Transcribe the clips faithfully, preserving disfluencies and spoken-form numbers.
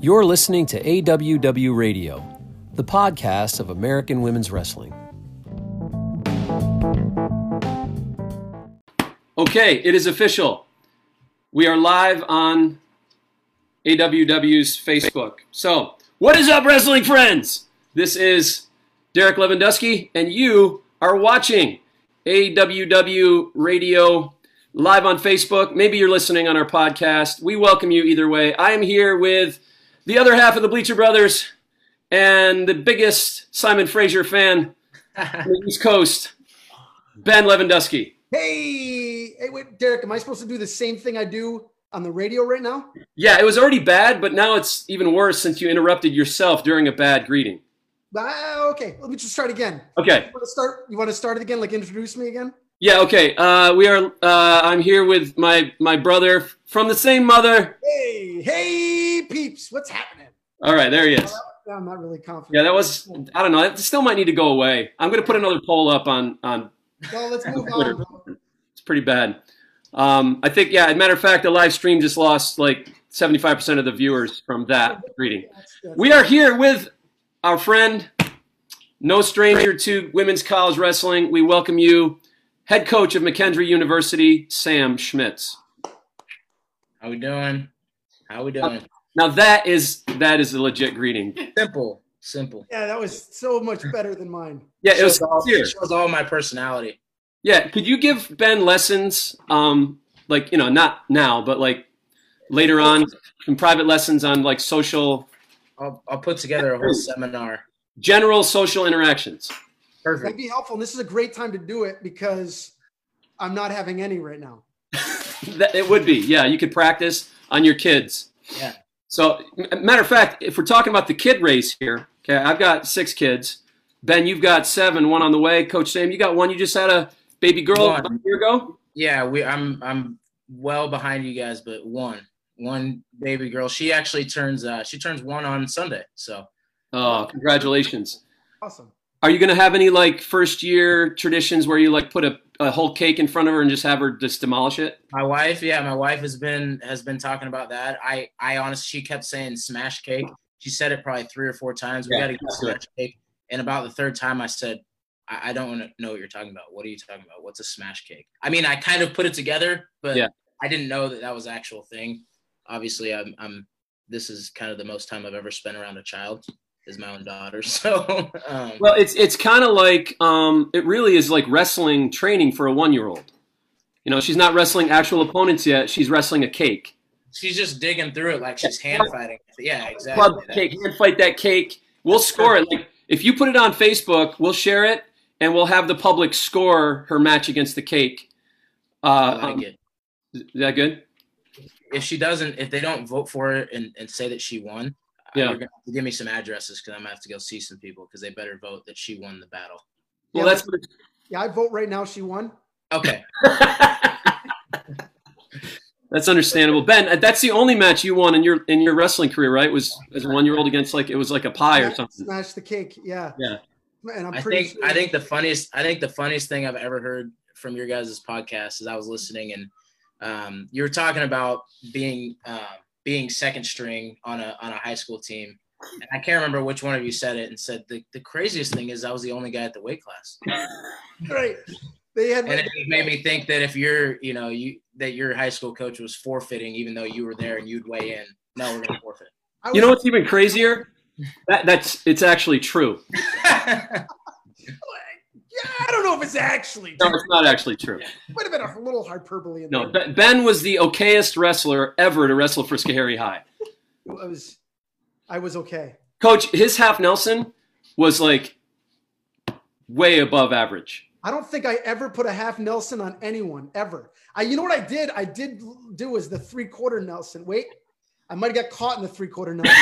You're listening to A W W Radio, the podcast of American Women's Wrestling. Okay, it is official. We are live on A W W's Facebook. So, what is up, wrestling friends? This is Derek Lewandowski, and you are watching A W W Radio live on Facebook. Maybe you're listening on our podcast. We welcome you either way. I am here with the other half of the Bleacher Brothers and the biggest Simon Fraser fan on the East Coast, Ben Lewandowski. Hey, hey, wait, Derek, am I supposed to do the same thing I do on the radio right now? Yeah, it was already bad, but now it's even worse since you interrupted yourself during a bad greeting. Uh, okay, let me just start again. Okay. You want to start? You want to start it again? Like introduce me again? Yeah. Okay. Uh, we are. Uh, I'm here with my my brother from the same mother. Hey, hey, peeps, what's happening? All right, there he is. Oh, I'm not really confident. Yeah, that was. I don't know. It still might need to go away. I'm going to put another poll up on on. Well, let's move on, bro. It's pretty bad. Um, I think. Yeah. As a matter of fact, the live stream just lost like seventy-five percent of the viewers from that greeting. That's, that's We are here with our friend, no stranger to women's college wrestling. We welcome you, head coach of McKendree University, Sam Schmitz. How we doing? How we doing? Now that is that is a legit greeting. Simple, simple. Yeah, that was so much better than mine. Yeah, it was shows all, sincere. it shows all my personality. Yeah, could you give Ben lessons, um, like, you know, not now, but like later on, some private lessons on like social, I'll I'll put together a whole seminar. general social interactions? That'd Perfect. be helpful. And this is a great time to do it because I'm not having any right now. That, it would be, yeah. You could practice on your kids. Yeah. So, m- matter of fact, if we're talking about the kid race here, okay, I've got six kids. Ben, you've got seven, one on the way. Coach Sam, you got one. You just had a baby girl One. a year ago. Yeah, we I'm I'm well behind you guys, but one one baby girl. She actually turns uh she turns one on Sunday. So Oh, congratulations. Awesome. Are you going to have any like first year traditions where you like put a, a whole cake in front of her and just have her just demolish it? my wife, yeah, my wife has been has been talking about that. I I honestly, she kept saying smash cake. She said it probably three or four times. We Yeah, got to get that's good. smash cake. And about the third time, I said, I, I don't want to know what you're talking about. What are you talking about? What's a smash cake? I mean, I kind of put it together, but Yeah. I didn't know that that was an actual thing. Obviously, I'm, I'm. This is kind of the most time I've ever spent around a child, is my own daughter. So, um, Well, it's it's kind of like um, it really is like wrestling training for a one year old. You know, she's not wrestling actual opponents yet. She's wrestling a cake. she's just digging through it like she's hand fighting. Yeah, exactly. Club cake, hand fight that cake. We'll score it. Like if you put it on Facebook, we'll share it and we'll have the public score her match against the cake. I Uh, like um, it. is that good? If she doesn't, if they don't vote for it and, and say that she won, Yeah. yeah. you're gonna have to give me some addresses because I'm gonna have to go see some people because they better vote that she won the battle. Well, Yeah, that's what it's, Yeah, I vote right now. She won. Okay. that's understandable. Ben, that's the only match you won in your in your wrestling career, right? Was as a one year old against like it was like a pie or something. Smash the cake. Yeah. Yeah. And I'm I pretty think sure. I think the funniest I think the funniest thing I've ever heard from your guys' podcast is I was listening and um, you were talking about being uh, being second string on a on a high school team. And I can't remember which one of you said it and said the, the craziest thing is I was the only guy at the weight class. Right. They had. And it made me think that if you're, you know, you that your high school coach was forfeiting, even though you were there and you'd weigh in. No, we're gonna forfeit. I was, You know what's even crazier? That that's it's actually true. Yeah, I don't know if it's actually. No, True. it's not actually true. Might have been a little hyperbole in No, there. Ben Ben was the okayest wrestler ever to wrestle for Schoharie High. I was, I was okay. Coach, his half Nelson was like way above average. I don't think I ever put a half Nelson on anyone ever. I, you know what I did? I did do was the three quarter Nelson. Wait, I might have got caught in the three quarter Nelson.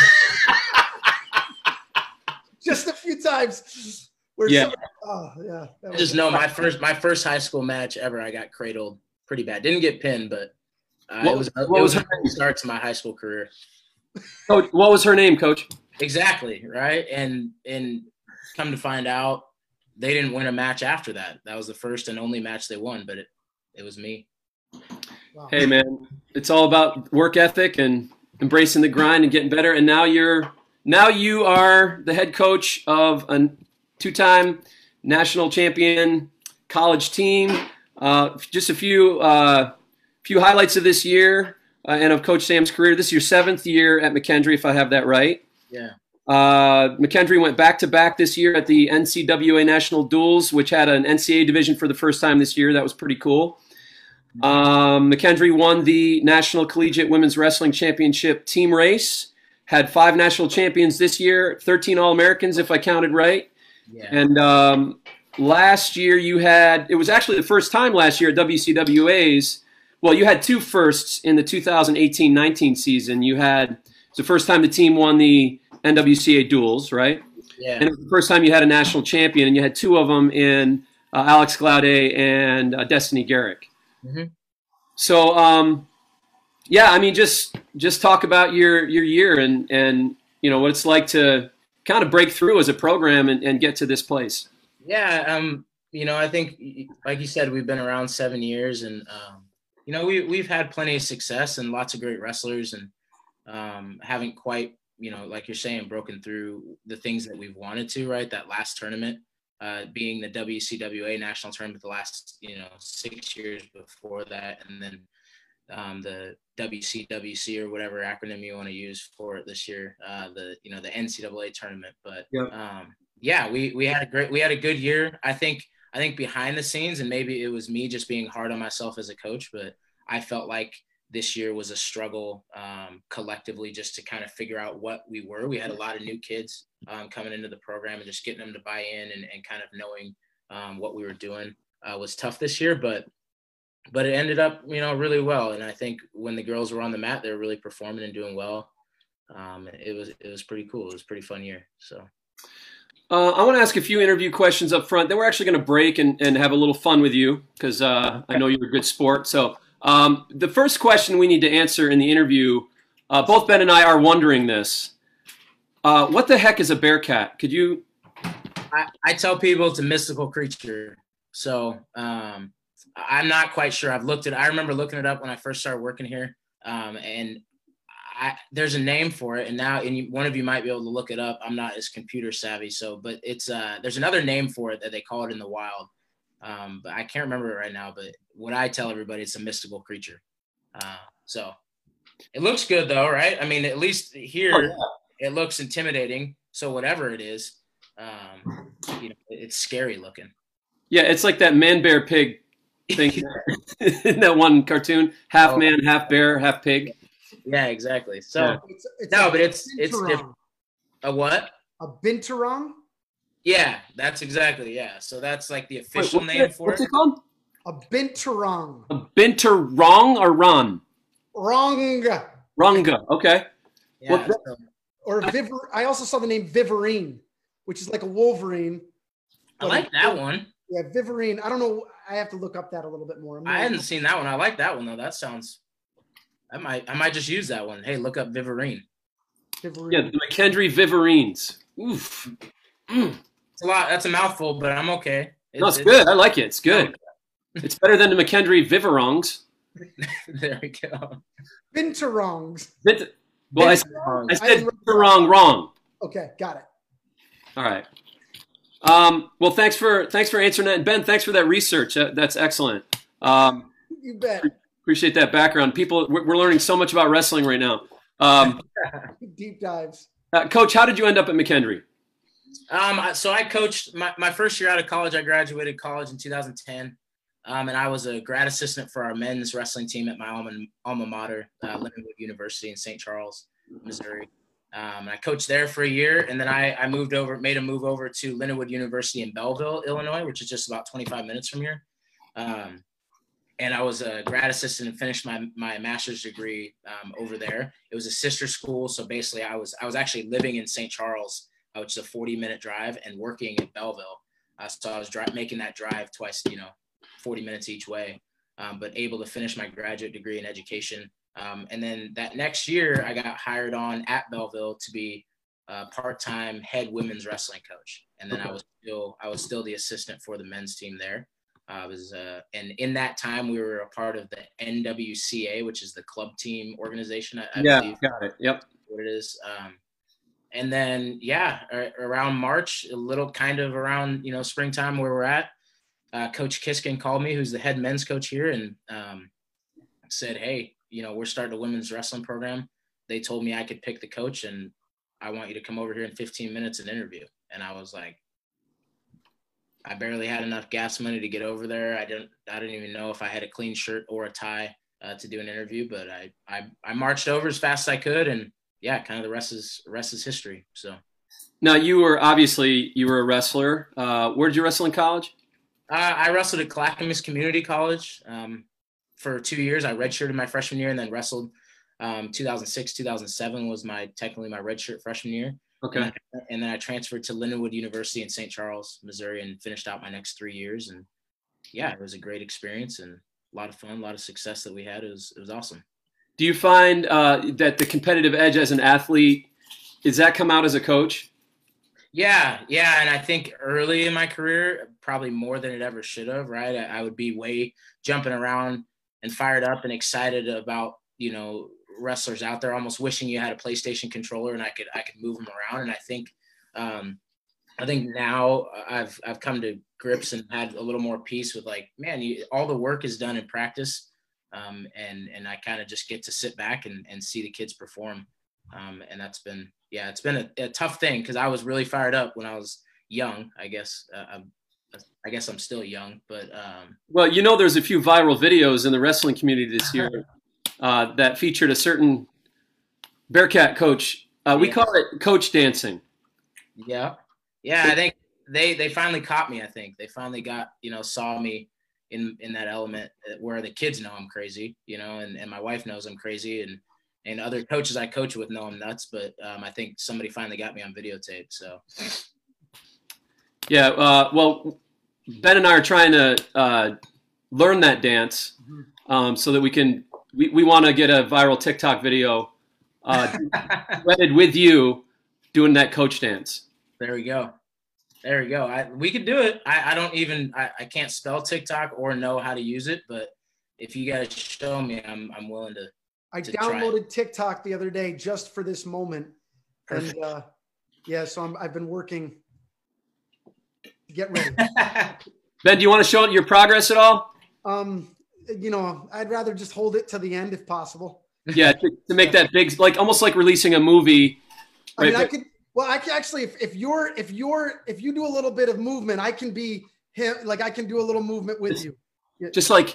Just a few times. Where Yeah. somebody- oh yeah. that I was- just know my first my first high school match ever, I got cradled pretty bad. Didn't get pinned, but uh, What- it was it what was was a great start to my high school career. Coach, what was her name, Coach? Exactly, right? And and come to find out, they didn't win a match after that. That was the first and only match they won, but it it was me. Wow. Hey, man, it's all about work ethic and embracing the grind and getting better. And now you're now you are the head coach of a two-time national champion college team. Uh, just a few uh, few highlights of this year uh, and of Coach Sam's career. This is your seventh year at McKendree, if I have that right. Yeah. Uh, McKendree went back-to-back this year at the N C double A National Duels, which had an N C double A division for the first time this year. That was pretty cool. Um, McKendree won the National Collegiate Women's Wrestling Championship team race, had five national champions this year, thirteen All-Americans, if I counted right. Yeah. And um, last year you had, it was actually the first time last year at W C W A's, well, you had two firsts in the two thousand eighteen nineteen season. You had, it's the first time the team won the N W C A duels, right? Yeah. And it was the first time you had a national champion, and you had two of them in uh, Alex Glaude and uh, Destiny Garrick. Mm-hmm. So, um, yeah, I mean, just just talk about your your year and and you know what it's like to kind of break through as a program and, and get to this place. Yeah, um, you know, I think, like you said, we've been around seven years, and um, you know, we we've had plenty of success and lots of great wrestlers, and um, haven't quite, you know, like you're saying, broken through the things that we've wanted to. Right, that last tournament. Uh, being the W C W A national tournament the last, you know, six years before that, and then um, the W C W C or whatever acronym you want to use for it this year, uh, the you know the N C double A tournament. But Yep. um, yeah, we we had a great we had a good year. I think I think behind the scenes, and maybe it was me just being hard on myself as a coach, but I felt like this year was a struggle um, collectively just to kind of figure out what we were. We had a lot of new kids um, coming into the program, and just getting them to buy in and, and kind of knowing um, what we were doing uh, was tough this year, but but it ended up, you know, really well. And I think when the girls were on the mat, they were really performing and doing well. Um, it was it was pretty cool. It was a pretty fun year. So. Uh, I want to ask a few interview questions up front. Then we're actually going to break and, and have a little fun with you because uh, I know you're a good sport. So um, the first question we need to answer in the interview, uh, both Ben and I are wondering this. Uh, what the heck is a bearcat? Could you? I, I tell people it's a mystical creature. So um, I'm not quite sure. I've looked at I remember looking it up when I first started working here. Um, and I, there's a name for it, and now and you, one of you might be able to look it up. I'm not as computer savvy, so but it's uh, there's another name for it that they call it in the wild, um, but I can't remember it right now. But what I tell everybody, it's a mystical creature. Uh, so it looks good though, right? I mean, at least here oh, yeah. It looks intimidating. So whatever it is, um, you know, it's scary looking. Yeah, it's like that man bear pig thing in that one cartoon, half oh, man, half bear, half pig. Yeah, exactly. So yeah. it's, it's no, but it's it's different. A what? A binturong? Yeah, that's exactly yeah. So that's like the official Wait, name it, for what's it. What's it called? A binturong. A binturong or ron? Wrong. Wronga. Okay. Yeah. What, so, or Viver. I also saw the name Viverine, which is like a Wolverine. I like that one. Yeah, Viverine. I don't know. I have to look up that a little bit more. I hadn't seen that one. I like that one though. That sounds. I might I might just use that one. Hey, look up Viverine. Viverine. Yeah, the McKendree Viverines. Oof. Mm. It's a lot. That's a mouthful, but I'm okay. It's, no, it's, it's good. I like it. It's good. It's better than the McKendree Viverongs. There we go. Binturongs. Bint- well, Binturong. I, I said wrong, wrong. Okay, got it. All right. Um, well, thanks for thanks for answering that, and Ben, thanks for that research. That, that's excellent. Um, you bet. Appreciate that background. People, we're, we're learning so much about wrestling right now. Um, Deep dives. Uh, Coach, how did you end up at McKendree? Um, so I coached my, my first year out of college. I graduated college in two thousand ten, um, and I was a grad assistant for our men's wrestling team at my alma, alma mater, uh, Lindenwood University in Saint Charles, Missouri. Um, and I coached there for a year, and then I, I moved over, made a move over to Lindenwood University in Belleville, Illinois, which is just about twenty-five minutes from here. Um, and I was a grad assistant and finished my my master's degree um, over there. It was a sister school, so basically I was I was actually living in Saint Charles, uh, which is a forty minute drive, and working in Belleville. Uh, so I was dri- making that drive twice, you know, forty minutes each way, um, but able to finish my graduate degree in education. Um, and then that next year, I got hired on at Belleville to be a part-time head women's wrestling coach. And then I was still I was still the assistant for the men's team there. I was, uh, and in that time we were a part of the N W C A, which is the club team organization. I, I yeah, believe got it. Yep. what it is. Um, and then, yeah, around March, a little kind of around, you know, springtime where we're at, uh, Coach Kiskin called me, who's the head men's coach here, and um, said, hey, you know, we're starting a women's wrestling program. They told me I could pick the coach, and I want you to come over here in fifteen minutes and interview. And I was like, I barely had enough gas money to get over there. I didn't, I didn't even know if I had a clean shirt or a tie uh, to do an interview, but I, I, I marched over as fast as I could, and yeah, kind of the rest is rest is history. So now you were obviously you were a wrestler. Uh, where did you wrestle in college? uh, I wrestled at Clackamas Community College um, for two years. I redshirted my freshman year and then wrestled. Um, two thousand six, two thousand seven was my technically my redshirt freshman year. Okay. And then, and then I transferred to Lindenwood University in Saint Charles, Missouri, and finished out my next three years. And yeah, it was a great experience and a lot of fun, a lot of success that we had. It was it was awesome. Do you find uh, that the competitive edge as an athlete, does that come out as a coach? Yeah, yeah, and I think early in my career, probably more than it ever should have. Right, I, I would be way jumping around and fired up and excited about, you know, wrestlers out there, almost wishing you had a PlayStation controller and I could I could move them around. And I think um, I think now I've I've come to grips and had a little more peace with like, man, you, all the work is done in practice, um, and and I kind of just get to sit back and, and see the kids perform, um, and that's been yeah, it's been a, a tough thing because I was really fired up when I was young. I guess uh, I'm, I guess I'm still young, but um, well, you know, there's a few viral videos in the wrestling community this year. Uh, that featured a certain Bearcat coach. Uh, we yeah. call it coach dancing. Yeah. Yeah. I think they, they finally caught me. I think they finally got, you know, saw me in, in that element where the kids know I'm crazy, you know, and, and my wife knows I'm crazy, and, and other coaches I coach with know I'm nuts. But um, I think somebody finally got me on videotape. So. Yeah. Uh, well, Ben and I are trying to uh, learn that dance um, so that we can, We we want to get a viral TikTok video uh, wedded with you doing that coach dance. There we go. There we go. I, we could do it. I, I don't even I, I can't spell TikTok or know how to use it, but if you guys show me, I'm I'm willing to. I to downloaded TikTok the other day just for this moment, Perfect. and uh, yeah, so I'm, I've been working to get ready. Ben, do you want to show your progress at all? Um. You know, I'd rather just hold it to the end if possible. Yeah, to, to make that big, like almost like releasing a movie. I mean, I could. Well, I can actually, if, if you're, if you're, if you do a little bit of movement, I can be him. Like I can do a little movement with you. Yeah. Just like.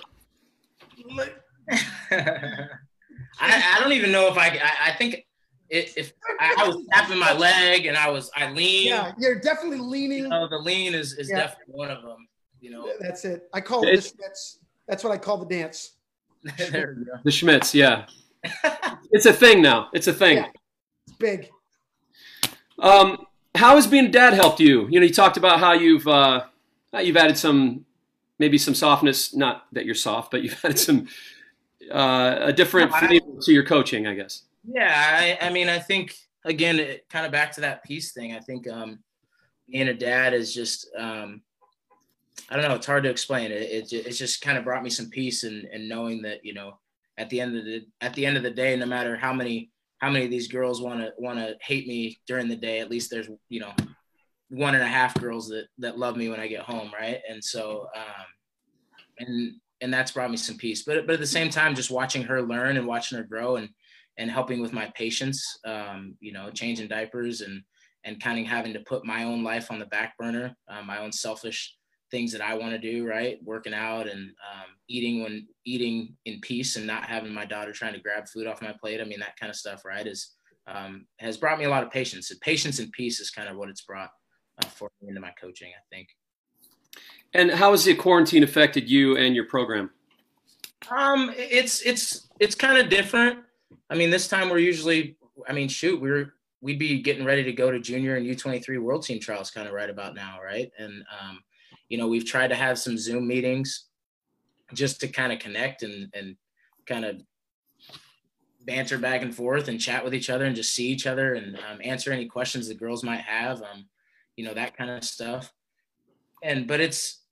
I, I don't even know if I. I, I think if, if I, I was tapping my leg and I was, I lean. Yeah, you're definitely leaning. You know, the lean is is yeah. definitely one of them. You know, that's it. I call it. That's that's what I call the dance. There we go. The Schmitz, yeah. It's a thing now. It's a thing. Yeah, it's big. Um, how has being a dad helped you? You know, you talked about how you've uh, how you've added some, maybe some softness. Not that you're soft, but you've added some uh, a different no, I, feel to your coaching, I guess. Yeah, I, I mean, I think again, it, kind of back to that peace thing. I think um, being a dad is just. Um, I don't know. It's hard to explain. It, it it's just kind of brought me some peace, and and knowing that, you know, at the end of the at the end of the day, no matter how many how many of these girls want to want to hate me during the day, at least there's, you know, one and a half girls that that love me when I get home, right? And so, um, and and that's brought me some peace. But but at the same time, just watching her learn and watching her grow, and and helping with my patience, um, you know, changing diapers and and kind of having to put my own life on the back burner, uh, my own selfish things that I want to do, right? Working out and um, eating when eating in peace and not having my daughter trying to grab food off my plate. I mean, that kind of stuff, right, is um, has brought me a lot of patience. And patience and peace is kind of what it's brought uh, for me into my coaching, I think. And how has the quarantine affected you and your program? Um, it's it's it's kind of different. I mean, this time we're usually, I mean, shoot, we're we'd be getting ready to go to junior and U twenty-three World Team trials kind of right about now, right? And um, you know, we've tried to have some Zoom meetings just to kind of connect and, and kind of banter back and forth and chat with each other and just see each other and um, answer any questions the girls might have, um, you know, that kind of stuff. And, but it's,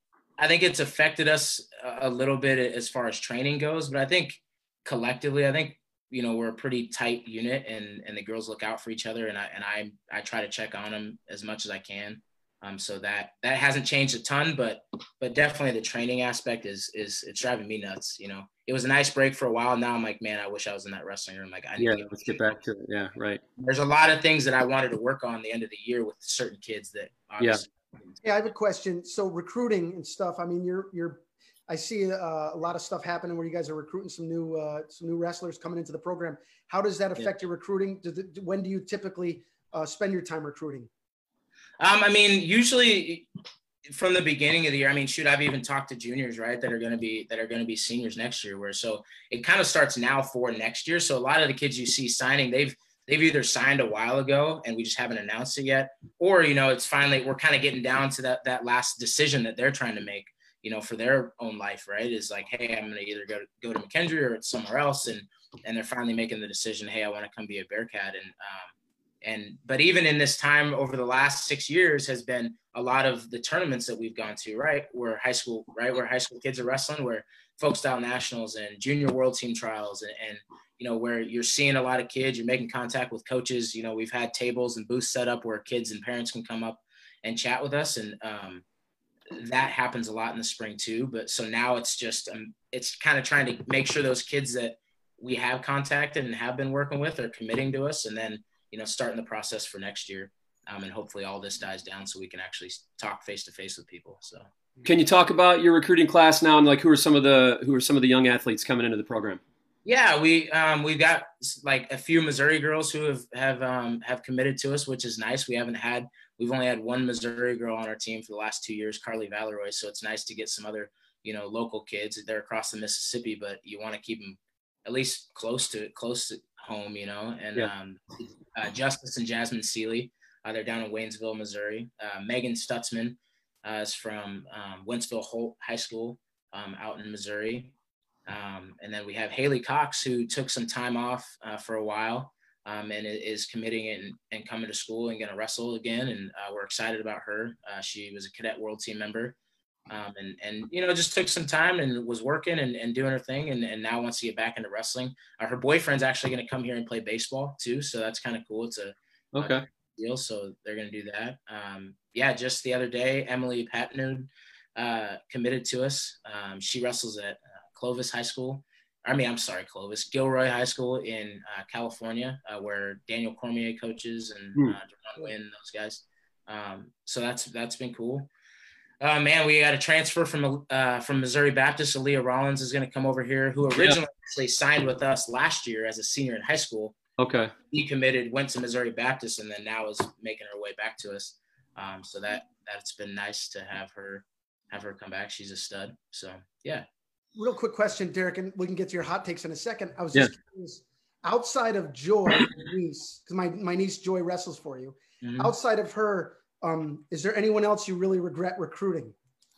I think it's affected us a little bit as far as training goes, but I think collectively, I think, you know, we're a pretty tight unit, and, and the girls look out for each other. And I, and I, I try to check on them as much as I can. Um, so that, that hasn't changed a ton, but, but definitely the training aspect is, is it's driving me nuts. You know, it was a nice break for a while. Now I'm like, man, I wish I was in that wrestling room. Like, I need Yeah, to get let's get back to it. Yeah, right. There's a lot of things that I wanted to work on the end of the year with certain kids that obviously. Yeah. Yeah, I have a question. So recruiting and stuff. I mean, you're you're. I see uh, a lot of stuff happening where you guys are recruiting some new uh, some new wrestlers coming into the program. How does that affect yeah. your recruiting? Do the, when do you typically uh, spend your time recruiting? Um, I mean, usually from the beginning of the year. I mean, shoot, I've even talked to juniors, right, that are going to be that are going to be seniors next year. Where so it kind of starts now for next year. So a lot of the kids you see signing, they've they've either signed a while ago and we just haven't announced it yet, or you know, it's finally we're kind of getting down to that that last decision that they're trying to make. You know, for their own life, right? Is like, hey, I'm going to either go to, go to McKendree or it's somewhere else. And, and they're finally making the decision, hey, I want to come be a Bearcat. And, um, and, but even in this time over the last six years has been a lot of the tournaments that we've gone to, right? Where high school, right? Where high school kids are wrestling, where folk style nationals and junior world team trials. And, and, you know, where you're seeing a lot of kids, you're making contact with coaches. You know, we've had tables and booths set up where kids and parents can come up and chat with us. And, um, that happens a lot in the spring too. But so now it's just, um, it's kind of trying to make sure those kids that we have contacted and have been working with are committing to us, and then, you know, starting the process for next year. Um, and hopefully all this dies down so we can actually talk face to face with people. So can you talk about your recruiting class now, and like, who are some of the, who are some of the young athletes coming into the program? Yeah, we, um, we've got like a few Missouri girls who have, have, um, have committed to us, which is nice. We haven't had, we've only had one Missouri girl on our team for the last two years, Carly Valeroy. So it's nice to get some other, you know, local kids. They're across the Mississippi, but you want to keep them at least close to, close to home, you know, and, yeah. um, uh, Justice and Jasmine Seeley, uh, they're down in Waynesville, Missouri. Uh, Megan Stutzman, uh, is from, um, Wentzville Holt High School, um, out in Missouri. Um, and then we have Haley Cox, who took some time off uh, for a while um, and is committing and, and coming to school and going to wrestle again. And uh, we're excited about her. Uh, she was a cadet world team member um, and, and, you know, just took some time and was working and, and doing her thing. And, and now wants to get back into wrestling. Uh, her boyfriend's actually going to come here and play baseball too. So that's kind of cool. It's a okay uh, deal. So they're going to do that. Um, yeah, just the other day, Emily Patnood uh, committed to us. Um, she wrestles at Clovis High School. I mean, I'm sorry, Clovis, Gilroy High School in uh, California, uh, where Daniel Cormier coaches and uh, Jerron Wynn, those guys. Um, so that's that's been cool. Uh, man, we got a transfer from uh, from Missouri Baptist. Aaliyah Rollins is going to come over here, who originally yeah. actually signed with us last year as a senior in high school. Okay. He committed, went to Missouri Baptist, and then now is making her way back to us. Um, so that that's been nice to have her have her come back. She's a stud. So yeah. Real quick question, Derek, and we can get to your hot takes in a second. I was just yeah. curious, outside of Joy, niece, because my, my niece Joy wrestles for you. Mm-hmm. Outside of her, um, is there anyone else you really regret recruiting?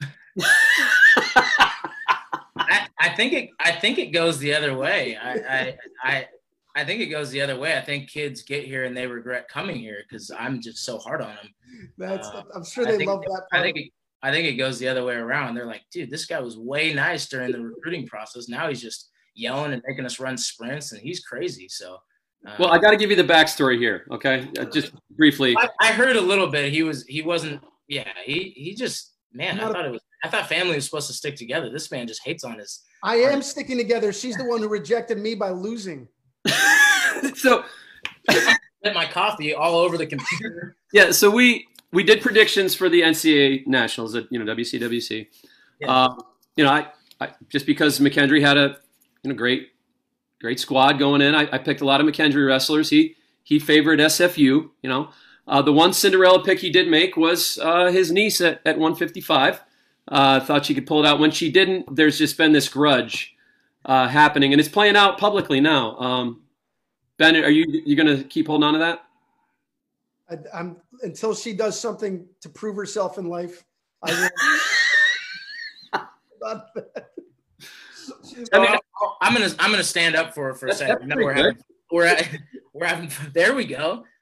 I, I think it. I think it goes the other way. I, I I I think it goes the other way. I think kids get here and they regret coming here because I'm just so hard on them. That's. Uh, I'm sure they love that part. I think. It, I think it goes the other way around. They're like, dude, this guy was way nice during the recruiting process. Now he's just yelling and making us run sprints, and he's crazy. So, uh, well, I got to give you the backstory here, okay? Uh, just briefly. I, I heard a little bit. He was, he wasn't. Yeah, he he just, man. I thought it was. I thought family was supposed to stick together. This man just hates on his. I am his, sticking together. She's the one who rejected me by losing. So, I spit my coffee all over the computer. Yeah. So we. We did predictions for the N C A A Nationals at, you know, W C W C. Yeah. Um, you know, I, I just because McKendree had a, you know, great, great squad going in. I, I picked a lot of McKendree wrestlers. He he favored S F U. You know, uh, the one Cinderella pick he did make was uh, his niece at, at one fifty-five. Uh, thought she could pull it out. When she didn't, there's just been this grudge uh, happening, and it's playing out publicly now. Um, Ben, are you you going to keep holding on to that? I, I'm until she does something to prove herself in life. I will. Not that. I mean, I'm gonna I'm gonna stand up for for a second. No, we're having, we're at, we're having. There we go.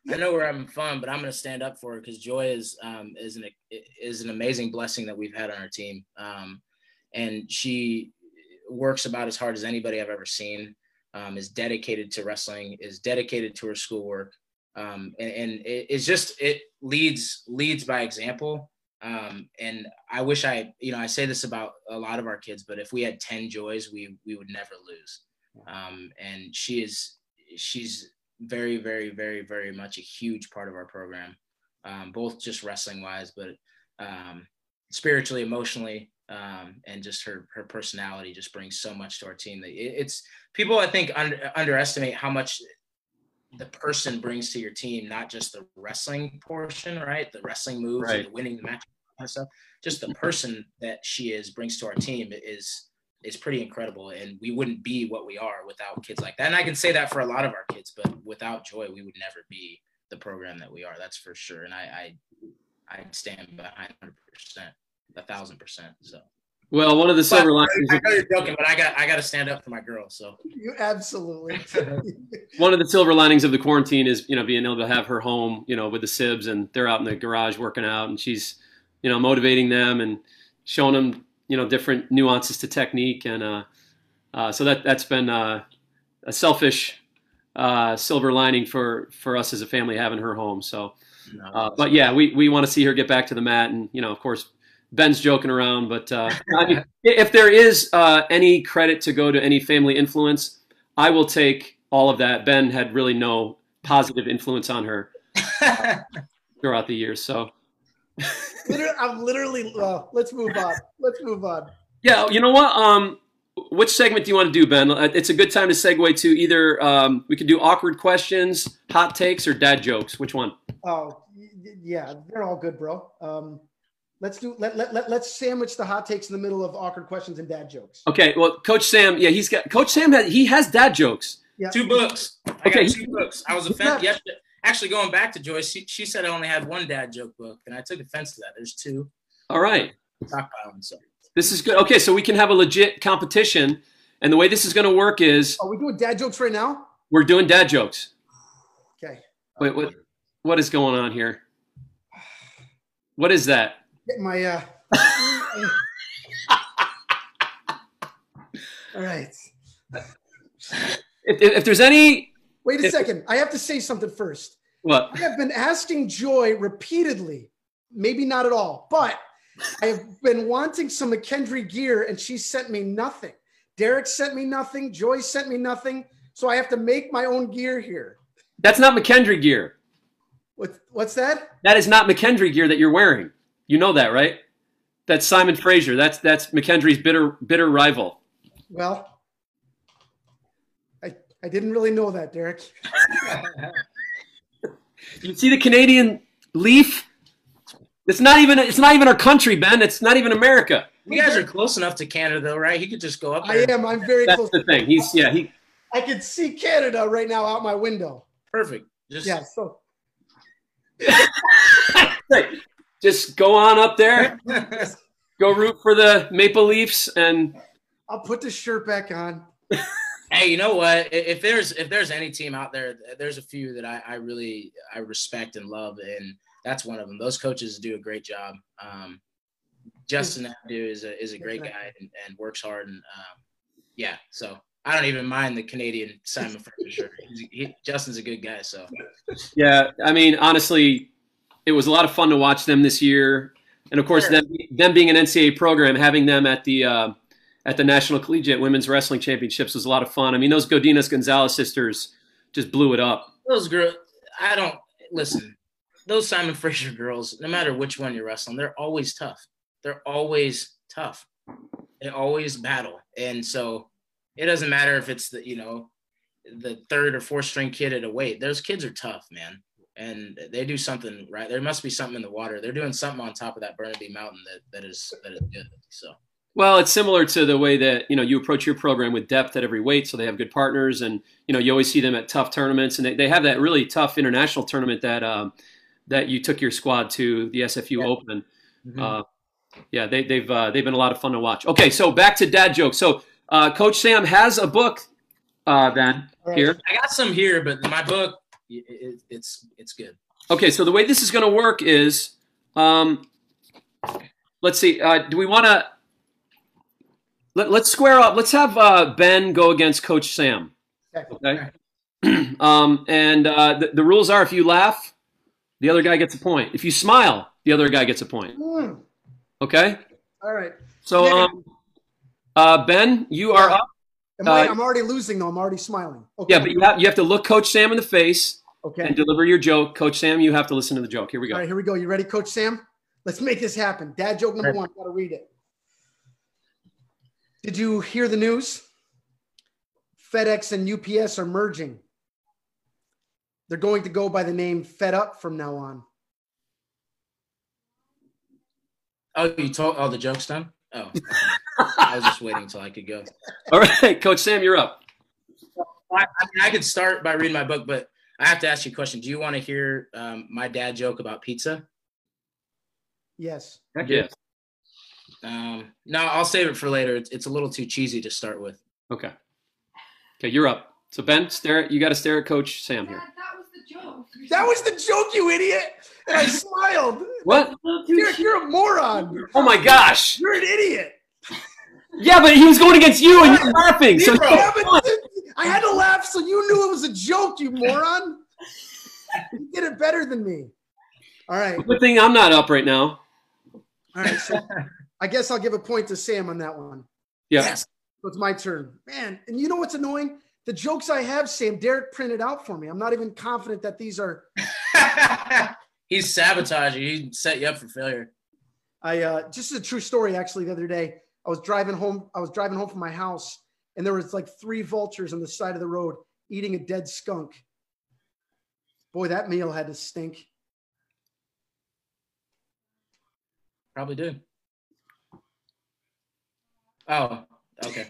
I know we're having fun, but I'm going to stand up for her because Joy is um, is an is an amazing blessing that we've had on our team, um, and she works about as hard as anybody I've ever seen. Um, is dedicated to wrestling, is dedicated to her schoolwork, um, and, and it, it's just it leads leads by example. Um, and I wish I, you know, I say this about a lot of our kids, but if we had ten Joys, we we would never lose. Um, and she is she's very, very, very, very much a huge part of our program, um, both just wrestling wise, but um, spiritually, emotionally, um, and just her her personality just brings so much to our team. It, it's people I think under, underestimate how much the person brings to your team, not just the wrestling portion, right? The wrestling moves, right, and the winning the match and stuff. Just the person that she is brings to our team is is pretty incredible, and we wouldn't be what we are without kids like that. And I can say that for a lot of our kids, but without Joy, we would never be the program that we are. That's for sure. And I I, I stand behind one hundred percent, a thousand percent. So. Well, one of the silver linings. I know you're joking, but I got I got to stand up for my girl. So you absolutely. One of the silver linings of the quarantine is, you know, being able to have her home, you know, with the Sibs, and they're out in the garage working out, and she's, you know, motivating them and showing them, you know, different nuances to technique, and uh, uh, so that that's been uh, a selfish uh, silver lining for for us as a family, having her home. So, uh, but yeah, we we want to see her get back to the mat, and you know, of course. Ben's joking around, but uh, I mean, if there is uh, any credit to go to any family influence, I will take all of that. Ben had really no positive influence on her uh, throughout the years. So literally, I'm literally, uh, let's move on. Let's move on. Yeah, you know what? Um, which segment do you want to do, Ben? It's a good time to segue to either um, we could do awkward questions, hot takes, or dad jokes. Which one? Oh, yeah, they're all good, bro. Um, Let's do let, let, let, let's sandwich the hot takes in the middle of awkward questions and dad jokes. Okay, well, Coach Sam, yeah, he's got Coach Sam has he has dad jokes. Yeah. Two books. I okay, got two books. I was offended yesterday. Actually, going back to Joyce, she, she said I only had one dad joke book, and I took offense to that. There's two. All right. Talk about them, so. This is good. Okay, so we can have a legit competition, and the way this is going to work is. Are we doing dad jokes right now? We're doing dad jokes. Okay. Wait, what? What is going on here? What is that? Get my uh all right. If, if there's any wait a if, second, I have to say something first. What? I have been asking Joy repeatedly, maybe not at all, but I have been wanting some McKendree gear, and she sent me nothing. Derek sent me nothing. Joy sent me nothing. So I have to make my own gear here. That's not McKendree gear. What, what's that? That is not McKendree gear that you're wearing. You know that, right? That's Simon Fraser. That's that's McKendree's bitter bitter rival. Well, I I didn't really know that, Derek. You see the Canadian leaf? It's not even it's not even our country, Ben. It's not even America. You guys are close enough to Canada, though, right? He could just go up there. I am. I'm very That's close. That's the thing. He's yeah. He. I can see Canada right now out my window. Perfect. Just yeah. So. Just go on up there, go root for the Maple Leafs, and I'll put the shirt back on. Hey, you know what? If there's if there's any team out there, there's a few that I, I really I respect and love, and that's one of them. Those coaches do a great job. Um, Justin Abdu is a is a great guy and, and works hard, and um, yeah, so I don't even mind the Canadian Simon Fraser. He, he, Justin's a good guy, so yeah. I mean, honestly. It was a lot of fun to watch them this year, and of course, them, them being an N C double A program, having them at the uh, at the National Collegiate Women's Wrestling Championships was a lot of fun. I mean, those Godinez Gonzalez sisters just blew it up. Those girls, I don't listen. Those Simon Fraser girls, no matter which one you're wrestling, they're always tough. They're always tough. They always battle, and so it doesn't matter if it's the you know the third or fourth string kid at a weight. Those kids are tough, man. And they do something right. There must be something in the water. They're doing something on top of that Burnaby Mountain that, that is that is good. So, well, it's similar to the way that you know you approach your program with depth at every weight. So they have good partners, and you know you always see them at tough tournaments, and they, they have that really tough international tournament that um, that you took your squad to, the S F U yeah. Open. Mm-hmm. Uh, yeah, they, they've uh, they've been a lot of fun to watch. Okay, so back to dad jokes. So uh, Coach Sam has a book. Uh, then right. here I got some here, but my book. it, it, it's it's good. Okay, so the way this is going to work is, um, let's see. Uh, do we want to let, let's square up? Let's have uh, Ben go against Coach Sam. Okay. um, and uh, the, the rules are: if you laugh, the other guy gets a point. If you smile, the other guy gets a point. Mm. Okay. All right. So, um, uh, Ben, you are Yeah. up. Am I, Uh, I'm already losing though. I'm already smiling. Okay. Yeah, but you have you have to look Coach Sam in the face Okay. and deliver your joke. Coach Sam, you have to listen to the joke. Here we go. All right, here we go. You ready, Coach Sam? Let's make this happen. Dad joke number one. Got to read it. Did you hear the news? FedEx and U P S are merging. They're going to go by the name Fed Up from now on. Oh, you told? Oh, the joke's done. Oh, okay. I was just waiting until I could go. All right, Coach Sam, you're up. I, I mean, I could start by reading my book, but I have to ask you a question. Do you want to hear um, my dad joke about pizza? Yes. Heck yes. Um, no, I'll save it for later. It's, it's a little too cheesy to start with. Okay. Okay, you're up. So Ben, stare at you got to stare at Coach Sam here. Dad, that was the joke. That was the joke, you idiot. And I smiled. What? You're, you're a moron. Oh my gosh! You're an idiot. Yeah, but he was going against you and you're laughing. So Yeah, but I had to laugh so you knew it was a joke, you moron. You did it better than me. All right. good thing I'm not up right now. All right. So I guess I'll give a point to Sam on that one. Yeah. Yes. So it's my turn. Man, and you know what's annoying? The jokes I have, Sam, Derek printed out for me. I'm not even confident that these are. He's sabotaging. He set you up for failure. I uh, just a true story. Actually, the other day, I was driving home. I was driving home from my house, and there was like three vultures on the side of the road eating a dead skunk. Boy, that meal had to stink. Probably do. Oh, okay.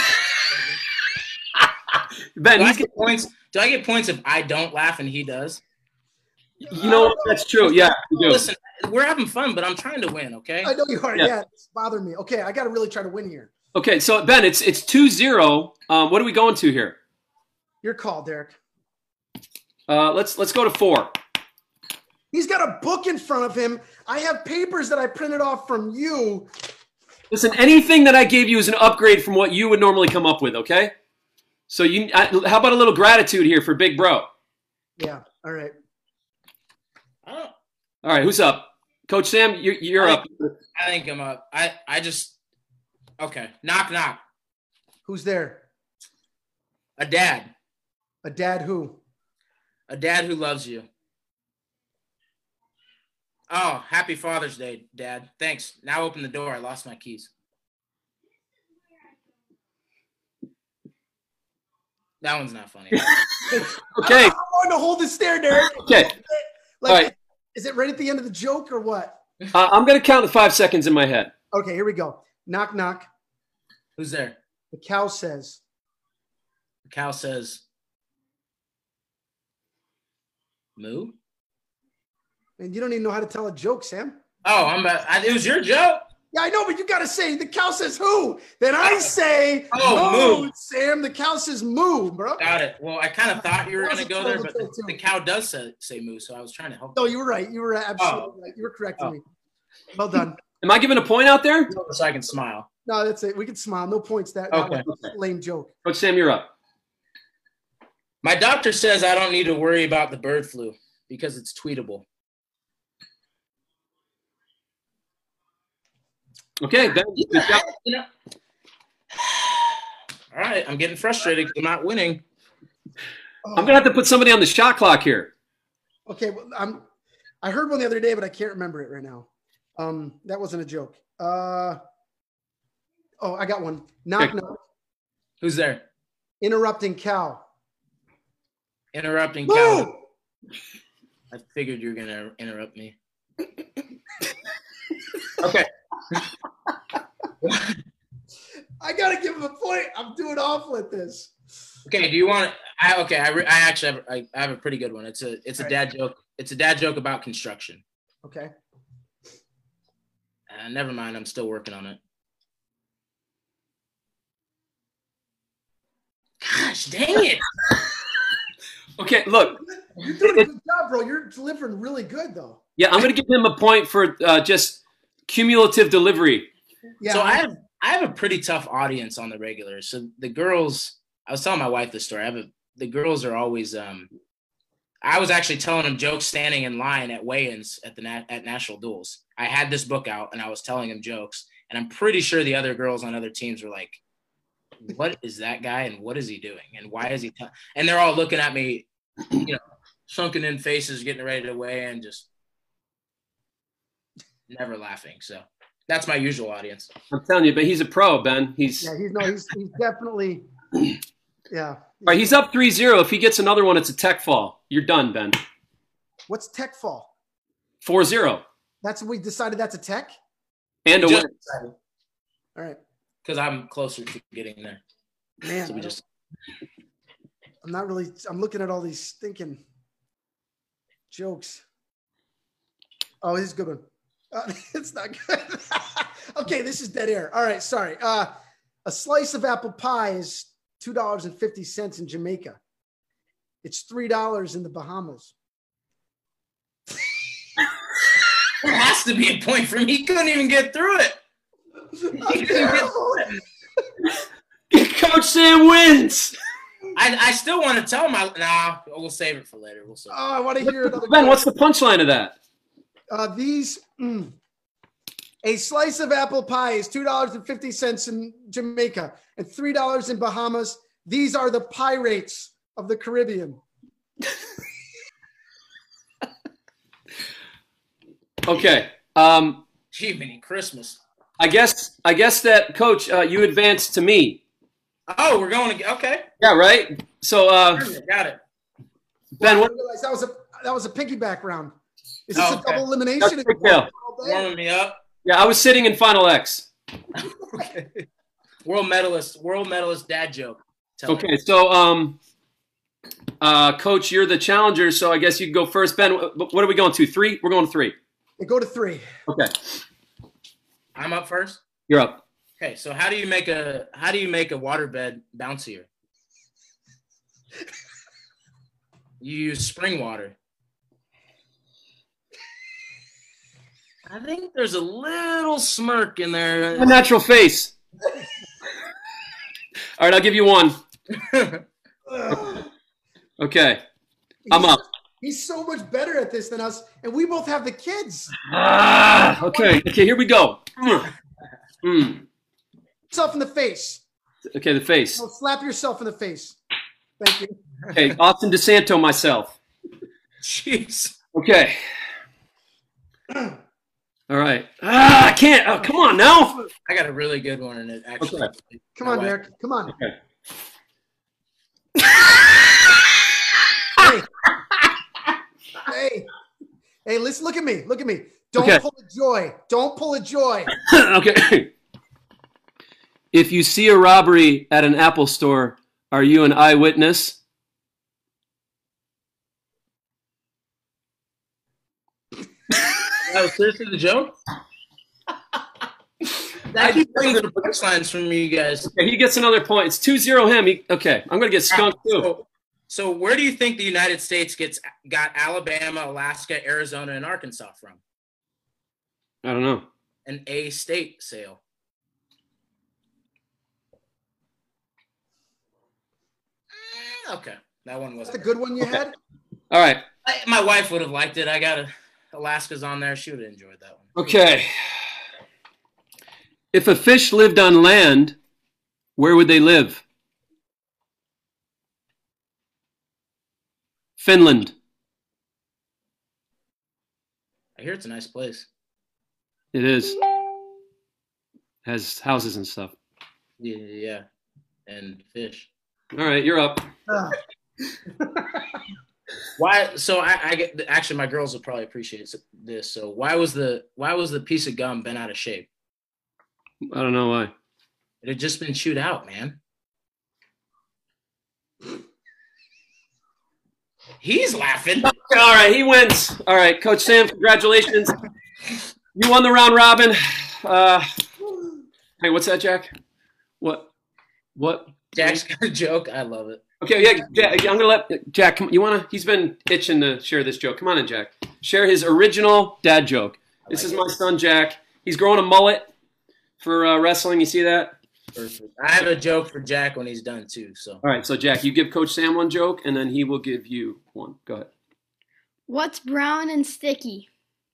Ben, Do I he's get points? Do I get points if I don't laugh and he does? you know what? That's true. Yeah, you do. Listen, we're having fun, but I'm trying to win. Okay. I know you are. Yeah. Yeah, it's bothering me. Okay, I got to really try to win here. Okay, so Ben, it's it's two zero. Um, what are we going to here? Your call, Derek. Uh, let's let's go to four. He's got a book in front of him. I have papers that I printed off from you. Listen, anything that I gave you is an upgrade from what you would normally come up with. Okay. So you, I, how about a little gratitude here for Big Bro? Yeah. All right. I don't. All right, who's up? Coach Sam, you're, you're I up. I think I'm up. I I just. Okay. Knock knock. Who's there? A dad. A dad who? A dad who loves you. Oh, happy Father's Day, Dad. Thanks. Now open the door. I lost my keys. That one's not funny. Okay. I'm going to hold the stare, Derek. Okay. Like, All right. Is it right at the end of the joke or what? Uh, I'm going to count the five seconds in my head. Okay, here we go. Knock, knock. Who's there? The cow says, The cow says, moo? and you don't even know how to tell a joke, Sam. Oh, I'm about, I, it was your joke. Yeah, I know, but you got to say, the cow says who? Then I say, Oh, moo, moo. Sam. The cow says moo, bro. Got it. Well, I kind of thought you were That going to was a go there, terrible but joke, the, too. the cow does say, say moo, so I was trying to help. No, you were right. You were absolutely Oh. right. You were correcting Oh. me. Well done. Am I giving a point out there? So I can smile. No, that's it. We can smile. No points. That, that Okay. was a lame joke. Coach Sam, you're up. My doctor says I don't need to worry about the bird flu because it's tweetable. Okay, Ben. good job. You know. All right, I'm getting frustrated because I'm not winning. Oh, I'm going to have to put somebody on the shot clock here. Okay, well, I'm. I heard one the other day, but I can't remember it right now. Um, that wasn't a joke. Uh, oh, I got one. Knock, Okay. knock. Who's there? Interrupting cow. Interrupting cow. Moo! I figured you were gonna interrupt me. Okay. I gotta give him a point. I'm doing awful at this. Okay. Do you want? I okay. I, re, I actually have I, I have a pretty good one. It's a it's a All dad joke. It's a dad joke about construction. Okay. Uh, never mind. I'm still working on it. Gosh, dang it! Okay, look, You're doing a good job, bro. You're delivering really good, though. Yeah, I'm going to give him a point for uh, just cumulative delivery. Yeah. So I have I have a pretty tough audience on the regular. So the girls, I was telling my wife this story. I have a, the girls are always. Um, I was actually telling them jokes standing in line at weigh-ins at the na- at national duels. I had this book out and I was telling them jokes, and I'm pretty sure the other girls on other teams were like, "What is that guy and what is he doing and why is he?" T-? And they're all looking at me, you know, sunken in faces, getting ready to weigh in, just never laughing. So that's my usual audience. I'm telling you, but he's a pro, Ben. He's yeah, he's no, he's he's definitely yeah. All right, he's up three zero. If he gets another one, it's a tech fall. You're done, Ben. What's tech fall? four zero. That's what we decided. That's a tech. And a win. All right. Because I'm closer to getting there. Man, so we just. I'm not really. I'm looking at all these stinking jokes. Oh, this is a good one. Uh, it's not good. Okay, this is dead air. All right, sorry. Uh, a slice of apple pie is two dollars and fifty cents in Jamaica. It's three dollars in the Bahamas. There has to be a point for me. He couldn't even get through it. He couldn't get through it. Coach Sam wins. I, I still want to tell him. I, nah, we'll save it for later. We'll save it. Oh, I want to hear another. Ben, what's the punchline of that? Uh, these mm, a slice of apple pie is two dollars and fifty cents in Jamaica and three dollars in Bahamas. These are the pirates of the Caribbean. Okay. Um, Gee, mini Christmas. I guess. I guess that, Coach, uh, you advanced to me. Oh, we're going to. Okay. Yeah. Right. So. Uh, Got it. Ben, well, what? That was a that was a piggyback round. Is this oh, okay. a double elimination? Warming me up. Yeah, I was sitting in Final X. Okay. World medalist, world medalist dad joke. Tell okay, me. so um, uh, Coach, you're the challenger, so I guess you can go first. Ben, what are we going to? Three? We're going to three. We go to three. Okay. I'm up first. You're up. Okay, so how do you make a how do you make a waterbed bouncier? You use spring water. I think there's a little smirk in there. A natural face. All right, I'll give you one. Okay, I'm he's, up. He's so much better at this than us, and we both have the kids. Ah, okay, okay, here we go. Mm. Yourself in the face. Okay, the face. No, slap yourself in the face. Thank you. Okay, Austin DeSanto, myself. Jeez. Okay. All right. Ah, I can't. Oh, come on now. I got a really good one in it, actually. Okay. Come on, Derek. Come on. Okay. hey. hey. Hey, listen, look at me. Look at me. Don't okay. pull a joy. Don't pull a joy. Okay. If you see a robbery at an Apple store, are you an eyewitness? That was seriously the joke? I keep playing the punchlines from you guys. Okay, he gets another point. It's two zero him. He, okay, I'm going to get skunked too. So, so where do you think the United States gets got Alabama, Alaska, Arizona, and Arkansas from? I don't know. An A state sale. Okay, that one was a good one you okay. had. All right, I, my wife would have liked it. I got a, Alaska's on there. She would have enjoyed that one. Okay. If a fish lived on land, where would they live? Finland. I hear it's a nice place. It is. Has houses and stuff. Yeah, yeah, and fish. All right, you're up. Why? So I, I get. Actually, my girls will probably appreciate this. So why was the why was the piece of gum bent out of shape? I don't know why. It had just been chewed out, man. He's laughing. All right, he wins. All right, Coach Sam, congratulations. You won the round robin. Uh, hey, what's that, Jack? What? What? Jack's got a joke. I love it. Okay, yeah, Jack, I'm gonna let Jack. Come, you wanna? He's been itching to share this joke. Come on in, Jack. Share his original dad joke. This is my son, Jack. He's growing a mullet for uh, wrestling. You see that? Perfect. I have a joke for Jack when he's done too. So. All right, so Jack, you give Coach Sam one joke, and then he will give you one. Go ahead. What's brown and sticky?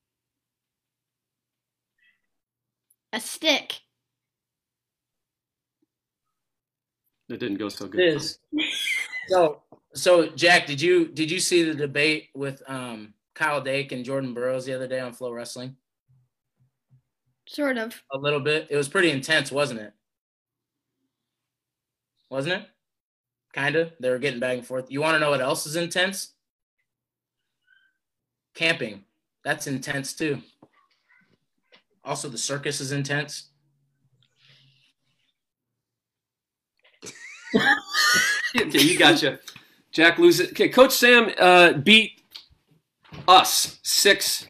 A stick. That didn't go so good. It is. So, so Jack, did you did you see the debate with um, Kyle Dake and Jordan Burroughs the other day on Flow Wrestling? Sort of. A little bit. It was pretty intense, wasn't it? Wasn't it? Kind of. They were getting back and forth. You want to know what else is intense? Camping. That's intense too. Also, the circus is intense. Okay, you gotcha. Jack loses. Okay, Coach Sam uh, beat us six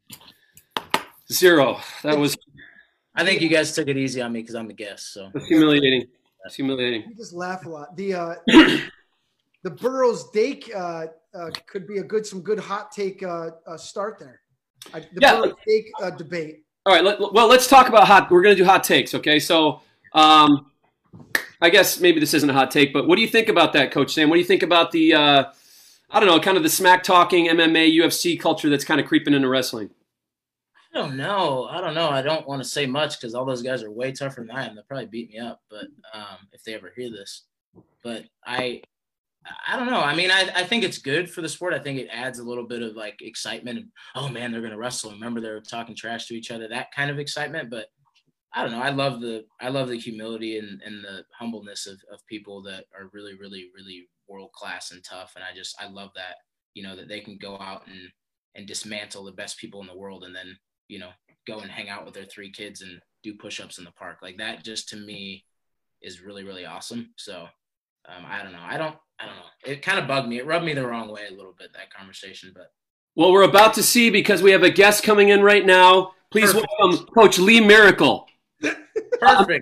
zero. That was. I think you guys took it easy on me because I'm a guest. So That's humiliating. It's humiliating. You just laugh a lot. The uh, the Burroughs Dake uh, uh, could be a good some good hot take uh, uh, start there. I, the Yeah. Burroughs Dake uh, debate. All right. Let, well, let's talk about hot. We're going to do hot takes. Okay. So, um, I guess maybe this isn't a hot take, but what do you think about that, Coach Sam? What do you think about the, uh, I don't know, kind of the smack talking M M A, U F C culture that's kind of creeping into wrestling? I don't know. I don't know. I don't want to say much because all those guys are way tougher than I am. They'll probably beat me up, but um, if they ever hear this, but I, I don't know. I mean, I, I think it's good for the sport. I think it adds a little bit of like excitement. And, oh man, they're going to wrestle. Remember, they're talking trash to each other. That kind of excitement. But I don't know. I love the I love the humility and, and the humbleness of, of people that are really, really, really world class and tough. And I just I love that. You know, that they can go out and and dismantle the best people in the world, and then you know go and hang out with their three kids and do push-ups in the park. Like that, just to me, is really, really awesome. So um, I don't know. I don't. I don't know. It kind of bugged me. It rubbed me the wrong way a little bit, that conversation. But Well, we're about to see because we have a guest coming in right now. Please Perfect. welcome Coach Lee Miracle. perfect.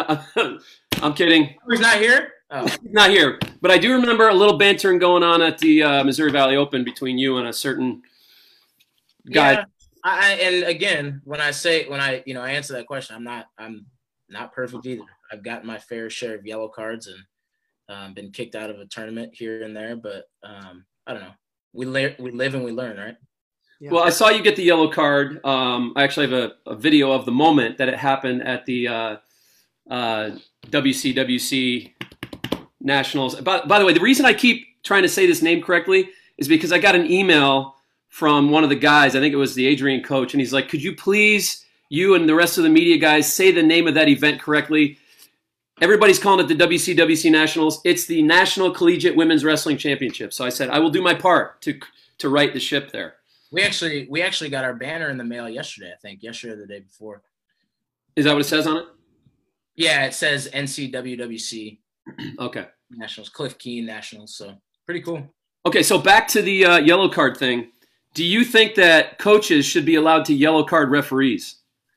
I'm kidding. He's not here. Oh. He's not here. But I do remember a little bantering going on at the uh, Missouri Valley Open between you and a certain guy. Yeah. I, I and again, when I say when I you know I answer that question, I'm not I'm not perfect either. I've gotten my fair share of yellow cards and um, been kicked out of a tournament here and there. But um, I don't know. We live we live and we learn, right? Yeah. Well, I saw you get the yellow card. Um, I actually have a, a video of the moment that it happened at the uh, uh, W C W C Nationals. By, by the way, the reason I keep trying to say this name correctly is because I got an email from one of the guys. I think it was the Adrian coach, and he's like, could you please, you and the rest of the media guys, say the name of that event correctly? Everybody's calling it the W C W C Nationals. It's the National Collegiate Women's Wrestling Championship. So I said, I will do my part to to right the ship there. We actually we actually got our banner in the mail yesterday, I think. Yesterday or the day before. Is that what it says on it? Yeah, it says N C W W C Okay. Nationals, Cliff Keen Nationals. So pretty cool. Okay, so back to the uh, yellow card thing. Do you think that coaches should be allowed to yellow card referees?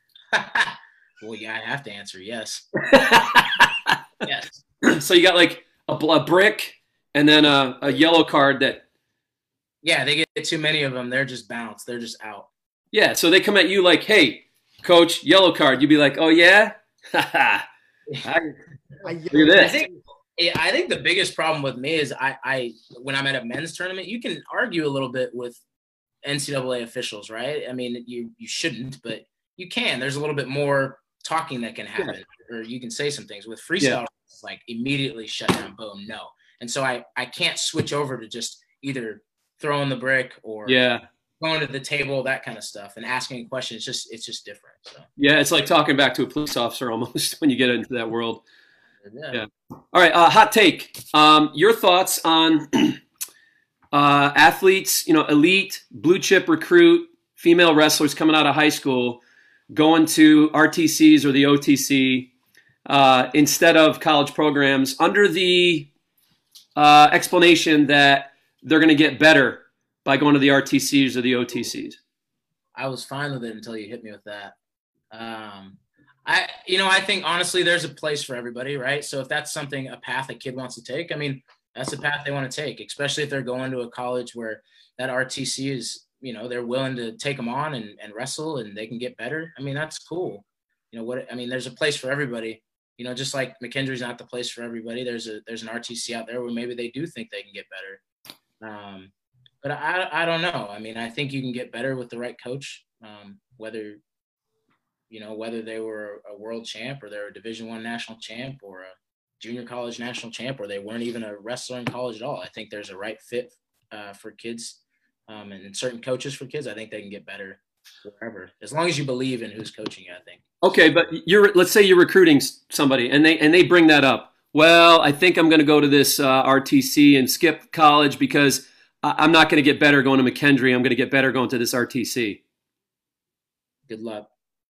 Well, yeah, I have to answer yes. Yes. So you got like a, a brick and then a, a yellow card that, Yeah, they get too many of them. They're just bounced. They're just out. yeah, so they come at you like, hey, coach, yellow card. You'd be like, oh, yeah? I, I, look at I this. think yeah, I think the biggest problem with me is I, I when I'm at a men's tournament, you can argue a little bit with N C double A officials, right? I mean, you you shouldn't, but you can. There's a little bit more talking that can happen, yeah. Or you can say some things. With freestyle, yeah. It's like immediately shut down, boom, no. And so I, I can't switch over to just either throwing the brick or yeah. going to the table, that kind of stuff, and asking a question. It's just it's just different. So yeah, it's like talking back to a police officer almost when you get into that world. Yeah. yeah. All right, uh, hot take. Um, your thoughts on uh, athletes, you know, elite, blue chip recruit, female wrestlers coming out of high school, going to R T Cs or the O T C uh, instead of college programs under the uh, explanation that they're going to get better by going to the R T Cs or the O T Cs? I was fine with it until you hit me with that. Um, I, you know, I think honestly, there's a place for everybody, right? So if that's something, a path a kid wants to take, I mean, that's a path they want to take, especially if they're going to a college where that R T C is, you know, they're willing to take them on and, and wrestle and they can get better. I mean, that's cool. You know what, I mean, there's a place for everybody, you know, just like McKendree's not the place for everybody. There's a, there's an R T C out there where maybe they do think they can get better. Um, but I, I don't know. I mean, I think you can get better with the right coach, um, whether, you know, whether they were a world champ or they're a Division One national champ or a junior college national champ, or they weren't even a wrestler in college at all. I think there's a right fit uh, for kids um, and certain coaches for kids. I think they can get better wherever, as long as you believe in who's coaching you, I think. Okay, but you're, let's say you're recruiting somebody and they and they bring that up. Well, I think I'm going to go to this uh, R T C and skip college because I'm not going to get better going to McKendree. I'm going to get better going to this R T C. Good luck.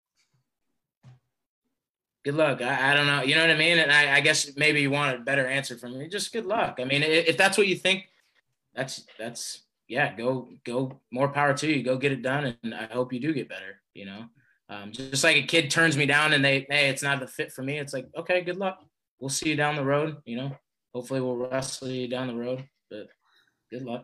Good luck. I, I don't know. You know what I mean? And I, I guess maybe you want a better answer from me. Just good luck. I mean, if, if that's what you think, that's, that's, yeah, go, go, more power to you. Go get it done. And I hope you do get better, you know? Um, just like a kid turns me down and they, hey, it's not the fit for me. It's like, okay, good luck. We'll see you down the road. You know, hopefully we'll wrestle you down the road, but good luck.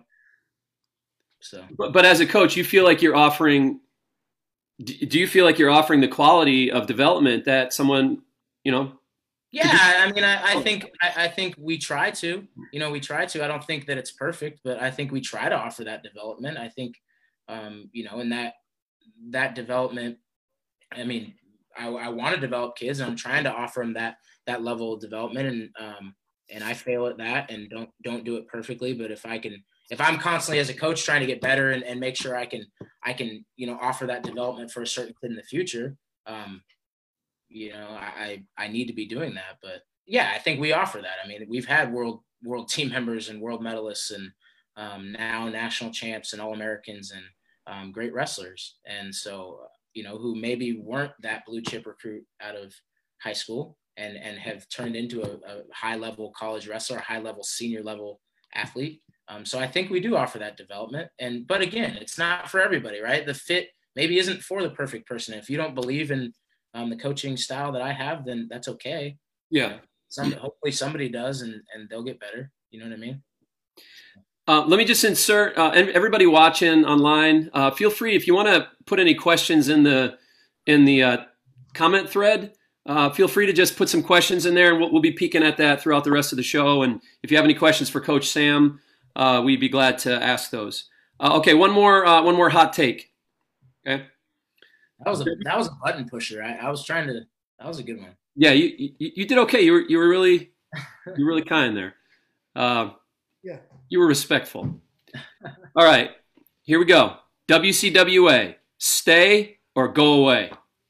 So, but, but as a coach, you feel like you're offering, do you feel like you're offering the quality of development that someone, you know? Yeah, I mean, I, I think I, I think we try to, you know, we try to. I don't think that it's perfect, but I think we try to offer that development. I think, um, you know, in that that development, I mean, I, I want to develop kids, and I'm trying to offer them that that level of development, and um, and I fail at that, and don't don't do it perfectly. But if I can, if I'm constantly as a coach trying to get better and, and make sure I can I can you know offer that development for a certain kid in the future. Um, You know, I, I need to be doing that, but yeah, I think we offer that. I mean, we've had world world team members and world medalists, and um, now national champs and All-Americans and um, great wrestlers, and so you know who maybe weren't that blue chip recruit out of high school and and have turned into a, a high level college wrestler, a high level senior level athlete. Um, so I think we do offer that development, and but again, it's not for everybody, right? The fit maybe isn't for the perfect person. If you don't believe in Um, the coaching style that I have, then that's okay. Yeah. Some, hopefully somebody does, and, and they'll get better. You know what I mean? Uh, let me just insert, uh, and everybody watching online, uh, feel free if you want to put any questions in the in the uh, comment thread. Uh, feel free to just put some questions in there, and we'll, we'll be peeking at that throughout the rest of the show. And if you have any questions for Coach Sam, uh, we'd be glad to ask those. Uh, okay, one more uh, one more hot take. Okay. That was a that was a button pusher. I, I was trying to. That was a good one. Yeah, you you, you did okay. You were you were really you were really kind there. Uh, yeah, you were respectful. All right, here we go. W C W A, stay or go away.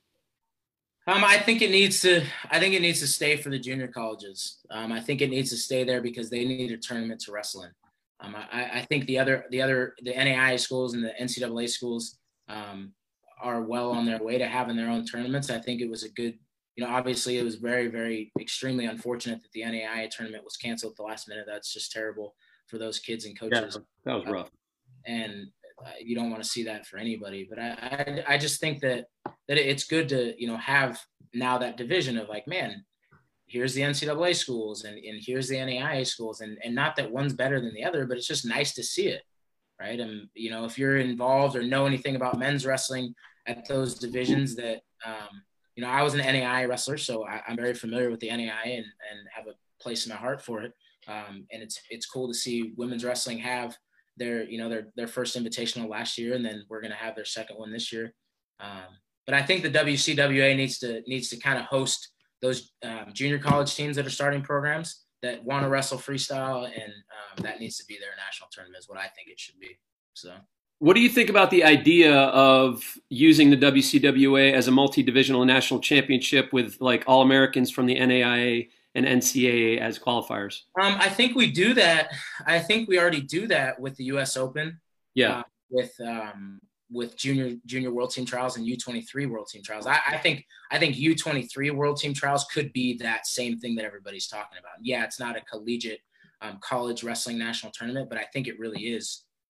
Um, I think it needs to. I think it needs to stay for the junior colleges. Um, I think it needs to stay there because they need a tournament to wrestle in. Um, I, I think the other the other the N A I A schools and the N C double A schools. Um, are well on their way to having their own tournaments. I think it was a good, you know, obviously it was very, very extremely unfortunate that the N A I A tournament was canceled at the last minute. That's just terrible for those kids and coaches. Yeah, that was rough. Uh, and uh, you don't want to see that for anybody. But I, I, I just think that, that it's good to, you know, have now that division of like, man, here's the N C double A schools and, and here's the N A I A schools. And, and not that one's better than the other, but it's just nice to see it. Right. And, you know, if you're involved or know anything about men's wrestling at those divisions that, um, you know, I was an N A I A wrestler, so I, I'm very familiar with the N A I A and, and have a place in my heart for it. Um, and it's, it's cool to see women's wrestling have their, you know, their, their first invitational last year, and then we're going to have their second one this year. Um, but I think the W C W A needs to, needs to kind of host those um, junior college teams that are starting programs that want to wrestle freestyle, and um, that needs to be their national tournament is what I think it should be. So what do you think about the idea of using the W C W A as a multi-divisional national championship with like All-Americans from the N A I A and N C A A as qualifiers? Um, I think we do that. I think we already do that with the U S Open. Yeah. Uh, with um, with junior junior world team trials and U twenty-three world team trials. I, I think I think U twenty-three world team trials could be that same thing that everybody's talking about. Yeah, it's not a collegiate um, college wrestling national tournament, but I think it really is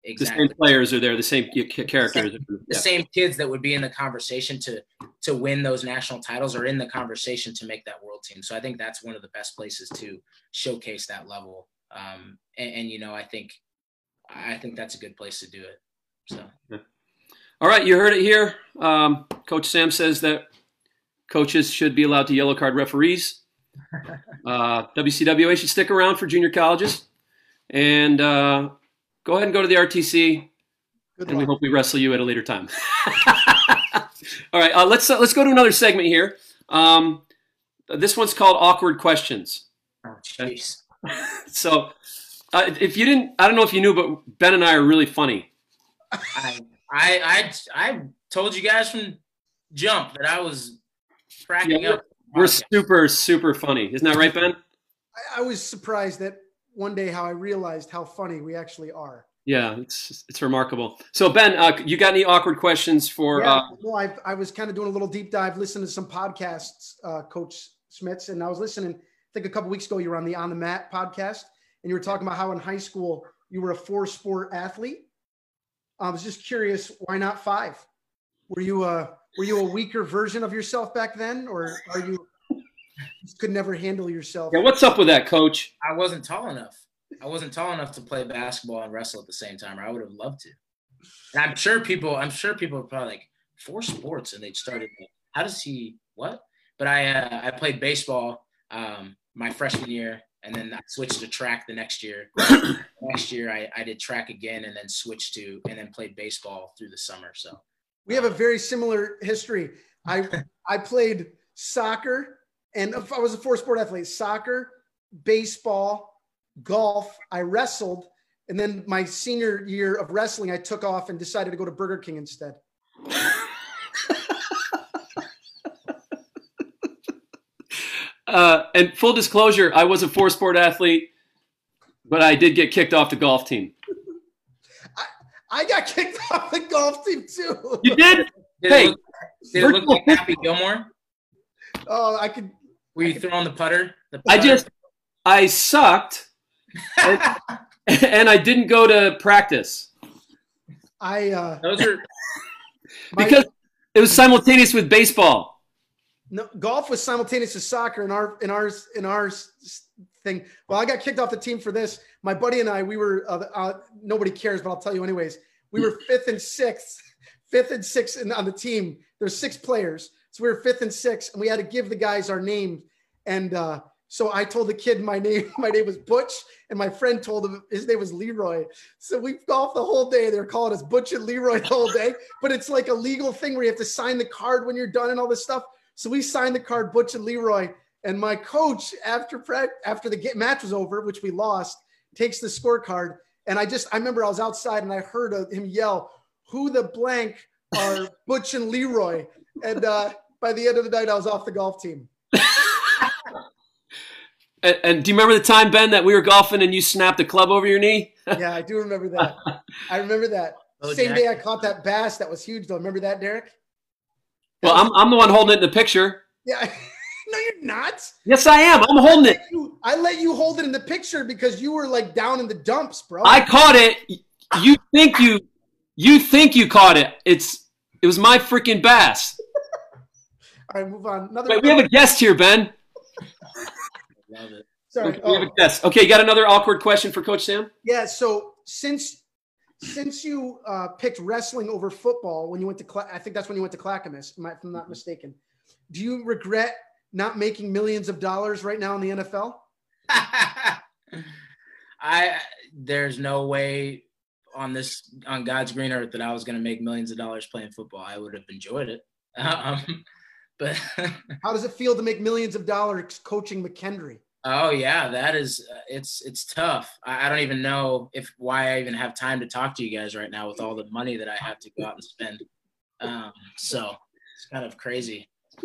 exactly. The same players are there, the same characters. The yeah. same kids that would be in the conversation to to win those national titles are in the conversation to make that world team. So I think that's one of the best places to showcase that level. Um, and, and, you know, I think I think that's a good place to do it. So. Yeah. All right, you heard it here. Um, Coach Sam says that coaches should be allowed to yellow card referees. Uh, W C W A should stick around for junior colleges. And uh, go ahead and go to the R T C. Good and luck. We hope we wrestle you at a later time. All right, uh, let's uh, let's go to another segment here. Um, this one's called Awkward Questions. Oh, jeez. So, uh, if you didn't, I don't know if you knew, but Ben and I are really funny. I I I, I told you guys from jump that I was cracking yeah, up. We're super super funny, isn't that right, Ben? I, I was surprised that one day how I realized how funny we actually are. Yeah, it's it's remarkable. So Ben, uh, you got any awkward questions for? Yeah, uh, well, I I was kind of doing a little deep dive, listening to some podcasts, uh, Coach Smits, and I was listening. I think a couple weeks ago you were on the On the Mat podcast, and you were talking about how in high school you were a four-sport athlete. I was just curious, why not five? Were you a were you a weaker version of yourself back then, or are you just could never handle yourself? Yeah, what's up with that, Coach? I wasn't tall enough. I wasn't tall enough to play basketball and wrestle at the same time, or I would have loved to. And I'm sure people, I'm sure people are probably like, four sports, and they started. How does he what? But I uh, I played baseball um, my freshman year, and then I switched to track the next year. Next year, I, I did track again, and then switched to, and then played baseball through the summer. So we have a very similar history. I I played soccer, and I was a four-sport athlete: soccer, baseball, golf. I wrestled, and then my senior year of wrestling, I took off and decided to go to Burger King instead. Uh, and full disclosure, I was a four-sport athlete, but I did get kicked off the golf team. I, I got kicked off the golf team too. You did? Did Hey, it look, did it look like Happy Gilmore? Oh, I could. Were you I could, throwing the putter? the putter? I just, I sucked, and, and I didn't go to practice. I uh, Those are because it was simultaneous with baseball. No, golf was simultaneous to soccer in our in ours in our thing. Well, I got kicked off the team for this. My buddy and I, we were uh, uh, nobody cares, but I'll tell you anyways. We were fifth and sixth, fifth and sixth in, on the team. There's six players, so we were fifth and sixth, and we had to give the guys our name. And uh, so I told the kid my name. My name was Butch, and my friend told him his name was Leroy. So we golfed the whole day. They were calling us Butch and Leroy the whole day. But it's like a legal thing where you have to sign the card when you're done and all this stuff. So we signed the card, Butch and Leroy, and my coach, after after the match was over, which we lost, takes the scorecard. And I just, I remember I was outside and I heard him yell, "Who the blank are Butch and Leroy?" And uh, by the end of the night, I was off the golf team. and, and do you remember the time, Ben, that we were golfing and you snapped a club over your knee? Yeah, I do remember that. I remember that. Oh, Same Jack. day I caught that bass that was huge, though. Remember that, Derek? Well, I'm I'm the one holding it in the picture. Yeah. No, you're not. Yes, I am. I'm holding it. You, I let you hold it in the picture because you were like down in the dumps, bro. I caught it. You think you you think you caught it. It's it was my freaking bass. All right, move on. Another Wait, we have a guest here, Ben. love it. Sorry. Okay, we have a guest. Okay, you got another awkward question for Coach Sam? Yeah, so since since you uh, picked wrestling over football when you went to, Cla- I think that's when you went to Clackamas, if I'm not mistaken. Do you regret not making millions of dollars right now in the N F L? I there's no way on this on God's green earth that I was going to make millions of dollars playing football. I would have enjoyed it, um, but How does it feel to make millions of dollars coaching McKendree? oh yeah, that is it's it's tough. I, I don't even know if why I even have time to talk to you guys right now with all the money that I have to go out and spend. Um, so it's kind of crazy.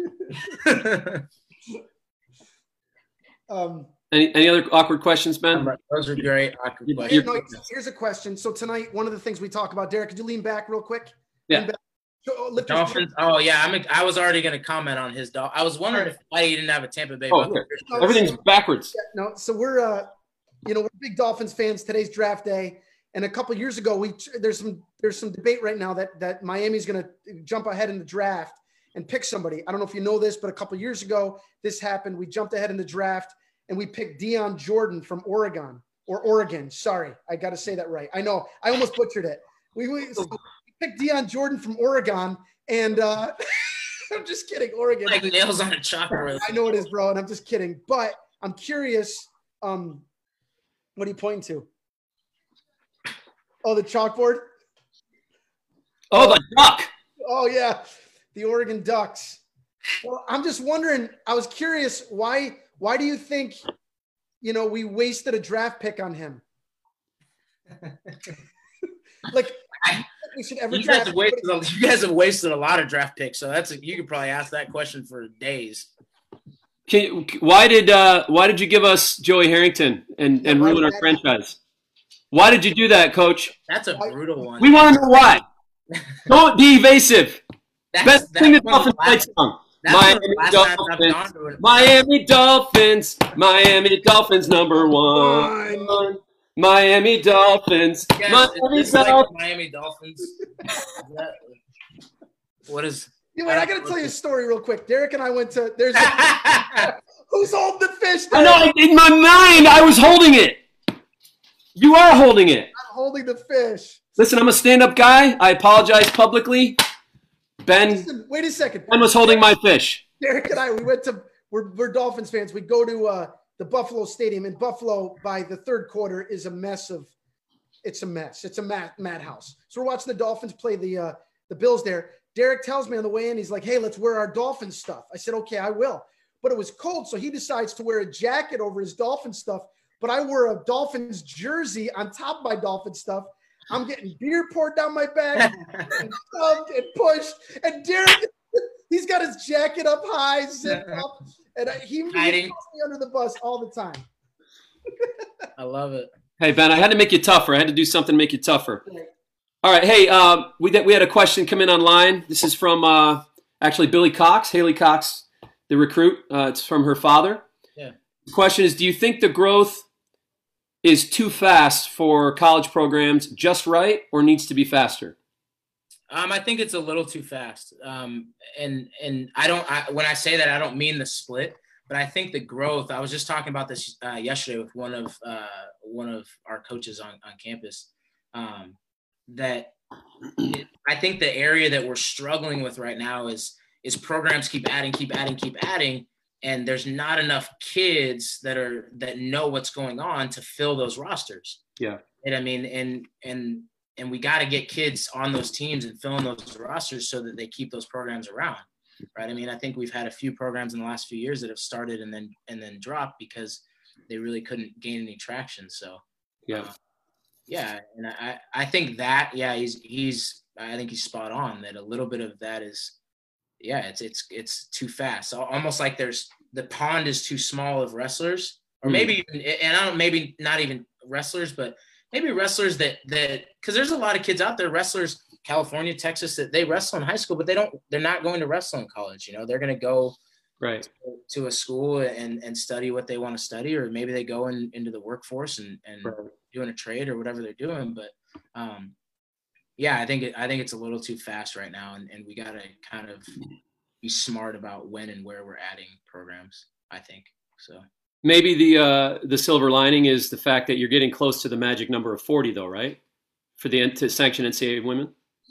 Um, Any any other awkward questions, Ben? Those are great. awkward You- questions. no, here's a question. So tonight, one of the things we talk about, Derek, could you lean back real quick? Yeah. Lean back. So, oh, lift your- Dolphins. Oh yeah, I'm. I was already going to comment on his dog. I was wondering if why he didn't have a Tampa Bay. Oh, Buccaneers. okay. Everything's backwards. No, so we're, uh, you know, we're big Dolphins fans. Today's draft day, And a couple years ago, we there's some there's some debate right now that that Miami's going to jump ahead in the draft and pick somebody. I don't know if you know this, but a couple years ago, this happened. We jumped ahead in the draft and we picked Deion Jordan from Oregon or Oregon. Sorry, I got to say that right. I know I almost butchered it. We, we, so we picked Deion Jordan from Oregon, and uh, I'm just kidding. Oregon, like nails on a chalkboard. I know it is, bro, and I'm just kidding. But I'm curious. Um, what are you pointing to? Oh, the chalkboard? Oh, the duck. Oh, yeah. The Oregon Ducks. Well, I'm just wondering, I was curious, why why do you think, you know, we wasted a draft pick on him? Like, we should ever you, guys draft have wasted a, you guys have wasted a lot of draft picks, so that's a, you could probably ask that question for days. Can, why did uh, why did you give us Joey Harrington and, and ruin our franchise? Why did you do that, Coach? That's a brutal one. We want to know why. Don't be evasive. That's, Best that's thing the one of the Dolphins last- played song. that's one of Miami the last times I've Dolphins. gone to it. Miami Dolphins. Miami Dolphins number one. Miami Dolphins. Yes, Miami it's like Dolphins. the Miami Dolphins. Is that- what is? You know, wait, I got to tell you a story real quick. Derek and I went to, there's a, who's holding the fish? I Derek? know, in my mind, I was holding it. You are holding it. I'm holding the fish. Listen, I'm a stand-up guy. I apologize publicly. Ben, Listen, wait a second. Ben was holding my fish. Derek and I, we went to, we're, we're Dolphins fans. We go to uh, the Buffalo Stadium. And Buffalo, by the third quarter, is a mess of, it's a mess. It's a mad, madhouse. So we're watching the Dolphins play the uh, the Bills there. Derek tells me on the way in, he's like, hey, let's wear our Dolphins stuff. I said, okay, I will. But it was cold, so he decides to wear a jacket over his Dolphins stuff. But I wore a Dolphins jersey on top of my Dolphins stuff. I'm getting beer poured down my back and shoved and pushed. And Derek, he's got his jacket up high, zipped up. And I, he, he Hiding. throws me under the bus all the time. I love it. Hey, Ben, I had to make you tougher. I had to do something to make you tougher. All right. Hey, uh, we, we had a question come in online. This is from uh, actually Billy Cox, Haley Cox, the recruit. Uh, it's from her father. Yeah. The question is, do you think the growth is too fast for college programs, just right, or needs to be faster? Um, I think it's a little too fast. Um, and and I don't I, when I say that, I don't mean the split, but I think the growth. I was just talking about this uh, yesterday with one of uh, one of our coaches on on campus. Um, that it, I think the area that we're struggling with right now is is programs keep adding, keep adding, keep adding, and there's not enough kids that are that know what's going on to fill those rosters. Yeah, and I mean, and and and we got to get kids on those teams and filling those rosters so that they keep those programs around, right? I mean, I think we've had a few programs in the last few years that have started and then and then dropped because they really couldn't gain any traction. So yeah. Uh, Yeah, and I, I think that yeah he's he's I think he's spot on that a little bit of that is yeah it's it's it's too fast. So almost like there's the pond is too small of wrestlers, or maybe even, and I don't maybe not even wrestlers, but maybe wrestlers that that because there's a lot of kids out there, wrestlers, California, Texas, that they wrestle in high school, but they don't they're not going to wrestle in college. You know, they're going to go right to, to a school and and study what they want to study, or maybe they go in, into the workforce and and. right. doing a trade or whatever they're doing. But um, yeah, I think, it, I think it's a little too fast right now. And, and we got to kind of be smart about when and where we're adding programs, I think. So Maybe the uh, the silver lining is the fact that you're getting close to the magic number of forty, though, right? For the to sanction N C double A women.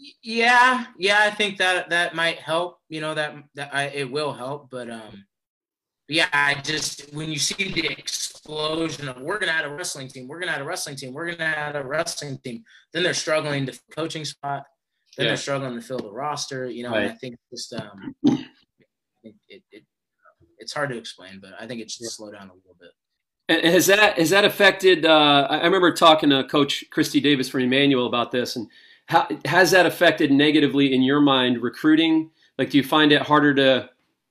Yeah, yeah, I think that that might help. You know, that that I, it will help. But um, yeah, I just when you see the explosion of we're gonna add a wrestling team, we're gonna add a wrestling team, we're gonna add a wrestling team, then they're struggling to fill the coaching spot, then Yeah. they're struggling to fill the roster. You know, Right. and I think just um, I think it, it it's hard to explain, but I think it should slow down a little bit. And has that has that affected? Uh, I I remember talking to Coach Christy Davis from Emmanuel about this, and how has that affected negatively in your mind recruiting? Like, do you find it harder to?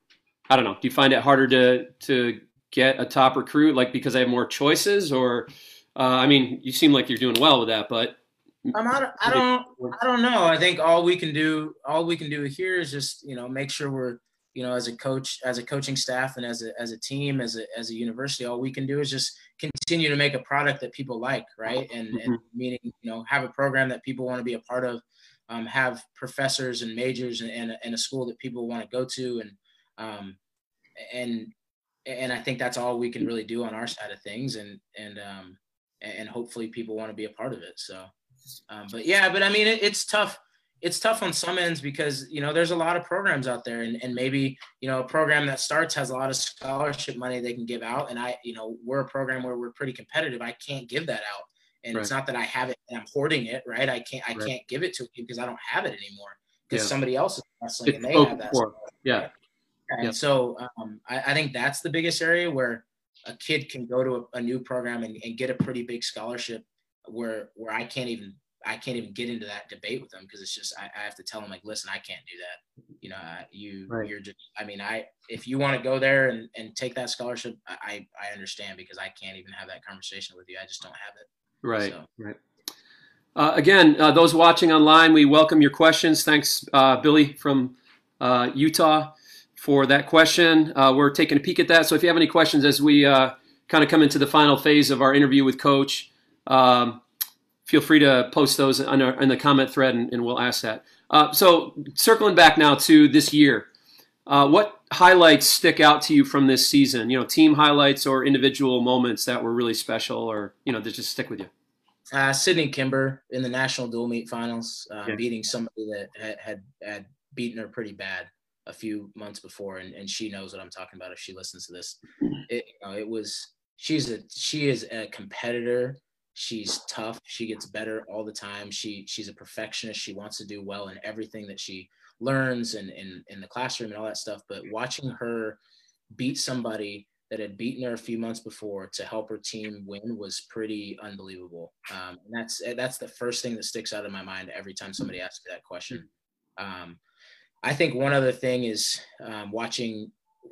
I don't know. Do you find it harder to to get a top recruit, like because I have more choices, or uh, I mean, you seem like you're doing well with that, but I'm not, I don't I don't know. I think all we can do all we can do here is just you know make sure we're you know, as a coach, as a coaching staff and as a, as a team, as a, as a university, all we can do is just continue to make a product that people like, right? And, mm-hmm. and meaning, you know, have a program that people want to be a part of, um, have professors and majors and, and, and a school that people want to go to. And, um, and, and I think that's all we can really do on our side of things. And, and, um, and hopefully people want to be a part of it. So, um, but yeah, but I mean, it, it's tough. It's tough on some ends because, you know, there's a lot of programs out there and, and maybe, you know, a program that starts has a lot of scholarship money they can give out. And I, you know, we're a program where we're pretty competitive. I can't give that out. And right. It's not that I have it and I'm hoarding it, right? I can't, I right. can't give it to you because I don't have it anymore because yeah. somebody else is wrestling it's and they have that. Yeah. Right? And yeah. so um, I, I think that's the biggest area where a kid can go to a, a new program and, and get a pretty big scholarship where, where I can't even, I can't even get into that debate with them because it's just, I, I have to tell them like, listen, I can't do that. You know, uh, you, right. you're just, I mean, I, if you want to go there and, and take that scholarship, I, I understand because I can't even have that conversation with you. I just don't have it. Right. So. Right. Uh, again, uh, those watching online, we welcome your questions. Thanks, uh, Billy from uh, Utah for that question. Uh, we're taking a peek at that. So if you have any questions as we uh, kind of come into the final phase of our interview with Coach, um, feel free to post those in, our, in the comment thread, and, and we'll ask that. Uh, so circling back now to this year, uh, what highlights stick out to you from this season? You know, team highlights or individual moments that were really special or, you know, that just stick with you? Uh, Sydney Kimber in the national dual meet finals, uh, yeah. beating somebody that had, had, had beaten her pretty bad a few months before. And, and she knows what I'm talking about if she listens to this. It, you know, it was, she's a, she is a competitor. She's tough. She gets better all the time. She she's a perfectionist. She wants to do well in everything that she learns and in, in the classroom and all that stuff. But watching her beat somebody that had beaten her a few months before to help her team win was pretty unbelievable. Um, and that's that's the first thing that sticks out of my mind every time somebody asks me that question. Um, I think one other thing is um, watching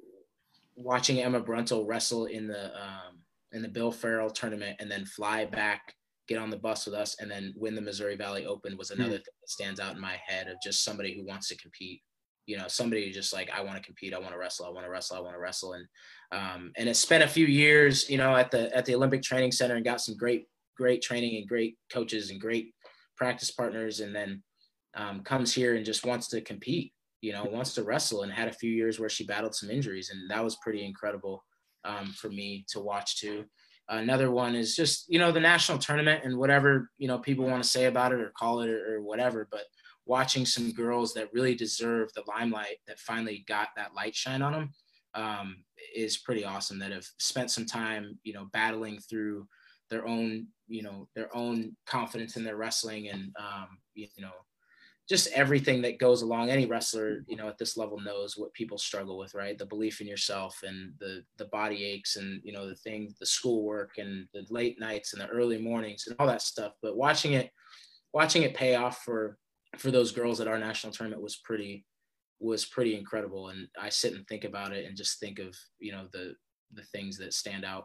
watching Emma Bruntel wrestle in the um, in the Bill Farrell tournament and then fly back, get on the bus with us, and then win the Missouri Valley Open was another mm-hmm. thing that stands out in my head of just somebody who wants to compete. You know, somebody who just like, I want to compete, I want to wrestle, I want to wrestle, I want to wrestle. And um, and it spent a few years, you know, at the at the Olympic Training Center and got some great, great training and great coaches and great practice partners, and then um, comes here and just wants to compete, you know, wants to wrestle, and had a few years where she battled some injuries, and that was pretty incredible. Um, for me to watch too. Uh, another one is just, you know, the national tournament and whatever, you know, people want to say about it or call it or, or whatever, but watching some girls that really deserve the limelight that finally got that light shine on them um, is pretty awesome, that have spent some time, you know, battling through their own, you know, their own confidence in their wrestling and, um, you know, just everything that goes along. Any wrestler, you know, at this level knows what people struggle with, right? The belief in yourself and the the body aches and, you know, the things, the schoolwork and the late nights and the early mornings and all that stuff. But watching it, watching it pay off for, for those girls at our national tournament was pretty, was pretty incredible. And I sit and think about it and just think of, you know, the, the things that stand out.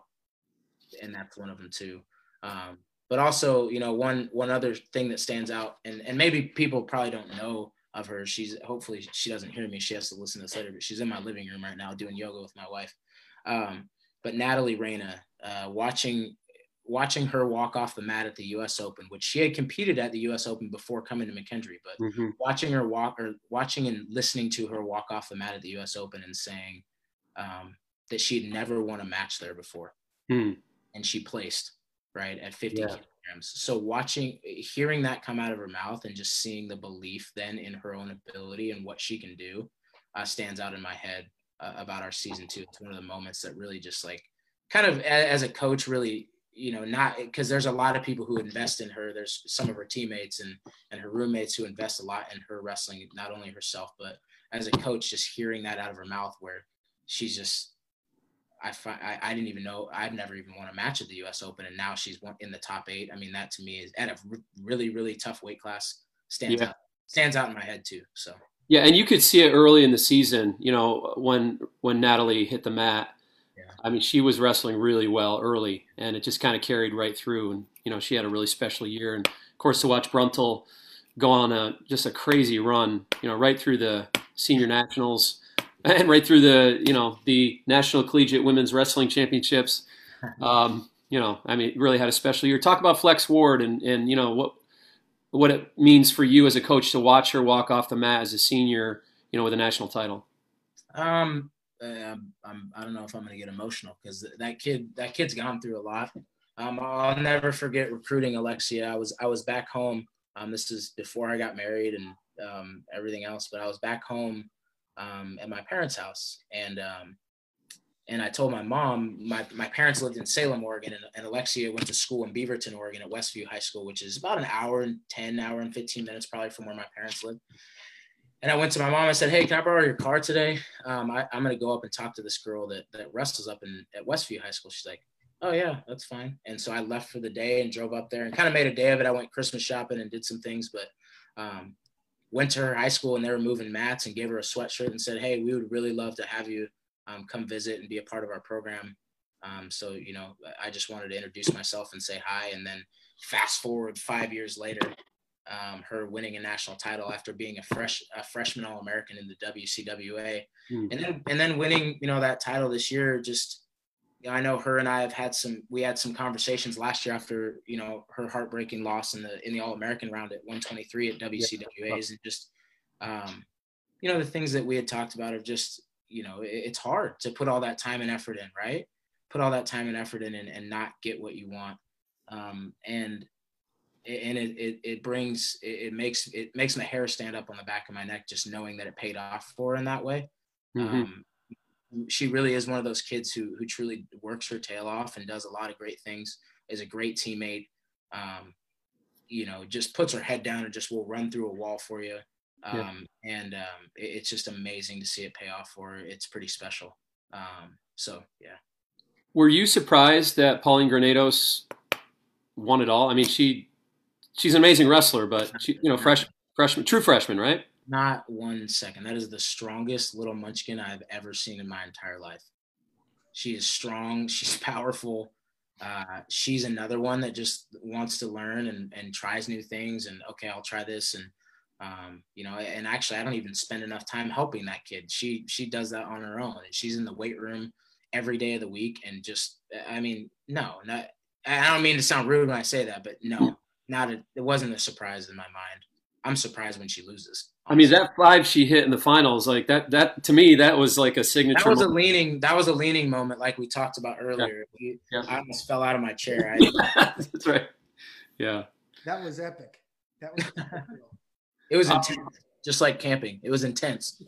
And that's one of them too. Um, But also, you know, one one other thing that stands out, and, and maybe people probably don't know of her. She's hopefully she doesn't hear me. She has to listen to this later, but she's in my living room right now doing yoga with my wife. Um, but Natalie Reyna, uh, watching watching her walk off the mat at the U S Open, which she had competed at the U S Open before coming to McKendree, but mm-hmm. watching her walk or watching and listening to her walk off the mat at the U S Open and saying um, that she had never won a match there before, mm. and she placed. Right at fifty yeah. kilograms. So watching, hearing that come out of her mouth and just seeing the belief then in her own ability and what she can do uh, stands out in my head uh, about our season two. It's one of the moments that really just like kind of as a coach, really, you know, not because there's a lot of people who invest in her. There's some of her teammates and, and her roommates who invest a lot in her wrestling, not only herself, but as a coach, just hearing that out of her mouth where she's just, I, I I didn't even know, I've never even won a match at the U S Open, and now she's in the top eight. I mean, that to me is at a really, really tough weight class, stands yeah. out, stands out in my head too. So. Yeah. And you could see it early in the season, you know, when, when Natalie hit the mat, yeah. I mean, she was wrestling really well early, and it just kind of carried right through. And, you know, she had a really special year. And of course, to watch Bruntel go on a, just a crazy run, you know, right through the senior nationals, and right through the, you know, the National Collegiate Women's Wrestling Championships. Um, you know, I mean, really had a special year. Talk about Flex Ward and, and, you know, what, what it means for you as a coach to watch her walk off the mat as a senior, you know, with a national title. Um, uh, I'm, I don't know if I'm going to get emotional because that kid, that kid's gone through a lot. Um, I'll never forget recruiting Alexia. I was, I was back home. Um, this is before I got married and, um, everything else, but I was back home, um, at my parents' house. And, um, and I told my mom, my, my parents lived in Salem, Oregon, and, and Alexia went to school in Beaverton, Oregon at Westview High School, which is about an hour and ten, hour and fifteen minutes probably from where my parents live. And I went to my mom. I said, hey, can I borrow your car today? Um, I, I'm going to go up and talk to this girl that, that wrestles up in at Westview High School. She's like, oh, yeah, that's fine. And so I left for the day and drove up there and kind of made a day of it. I went Christmas shopping and did some things, but um, went to her high school and they were moving mats and gave her a sweatshirt and said, hey, we would really love to have you um, come visit and be a part of our program. Um, so, you know, I just wanted to introduce myself and say hi. And then fast forward five years later, Um, her winning a national title after being a fresh a freshman All-American in the W C W A, mm. and then and then winning, you know, that title this year. Just, you know, I know her and I have had some we had some conversations last year after, you know, her heartbreaking loss in the in the All-American round at one twenty-three at W C W As, yeah. And just um, you know, the things that we had talked about are just, you know, it, it's hard to put all that time and effort in, right? Put all that time and effort in and, and not get what you want, um, and And it, it, it brings, it, it makes, it makes my hair stand up on the back of my neck, just knowing that it paid off for her in that way. Mm-hmm. Um, she really is one of those kids who, who truly works her tail off and does a lot of great things, is a great teammate. Um, you know, just puts her head down and just will run through a wall for you. Um, yeah. And um, it, it's just amazing to see it pay off for her. It's pretty special. Um, so, yeah. Were you surprised that Pauline Granados won it all? I mean, she, She's an amazing wrestler, but she, you know, fresh, freshman, true freshman, right? Not one second. That is the strongest little munchkin I've ever seen in my entire life. She is strong. She's powerful. Uh, she's another one that just wants to learn and, and tries new things. And okay, I'll try this. And, um, you know, and actually I don't even spend enough time helping that kid. She, she does that on her own. And she's in the weight room every day of the week. And just, I mean, no, not, I don't mean to sound rude when I say that, but no. Not a, it wasn't a surprise in my mind. I'm surprised when she loses. Honestly. I mean, that five she hit in the finals, like that, that to me, that was like a signature. That was moment. a leaning, that was a leaning moment. Like we talked about earlier. Yeah. Yeah. I almost fell out of my chair. I, That's right. Yeah. That was epic. That was, it was intense. Um, just like camping. It was intense.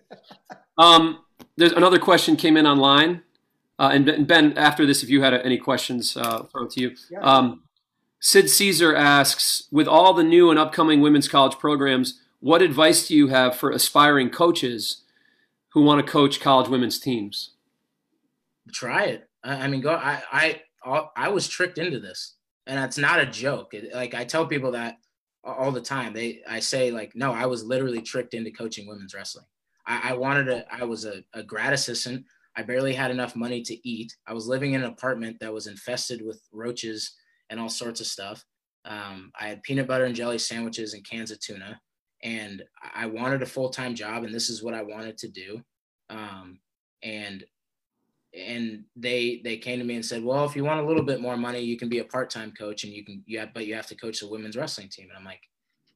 Um, there's another question came in online. Uh, and Ben, after this, if you had any questions, uh, throw it to you. Yeah. Um, Sid Caesar asks, with all the new and upcoming women's college programs, what advice do you have for aspiring coaches who want to coach college women's teams? Try it. I mean, go. I I I was tricked into this, and it's not a joke. It, like I tell people that all the time. They I say like, no, I was literally tricked into coaching women's wrestling. I, I wanted to. I was a, a grad assistant. I barely had enough money to eat. I was living in an apartment that was infested with roaches and all sorts of stuff. Um, I had peanut butter and jelly sandwiches and cans of tuna, and I wanted a full-time job, and this is what I wanted to do. Um, and and they they came to me and said, well, if you want a little bit more money, you can be a part-time coach, and you can you have, but you have to coach the women's wrestling team. And I'm like,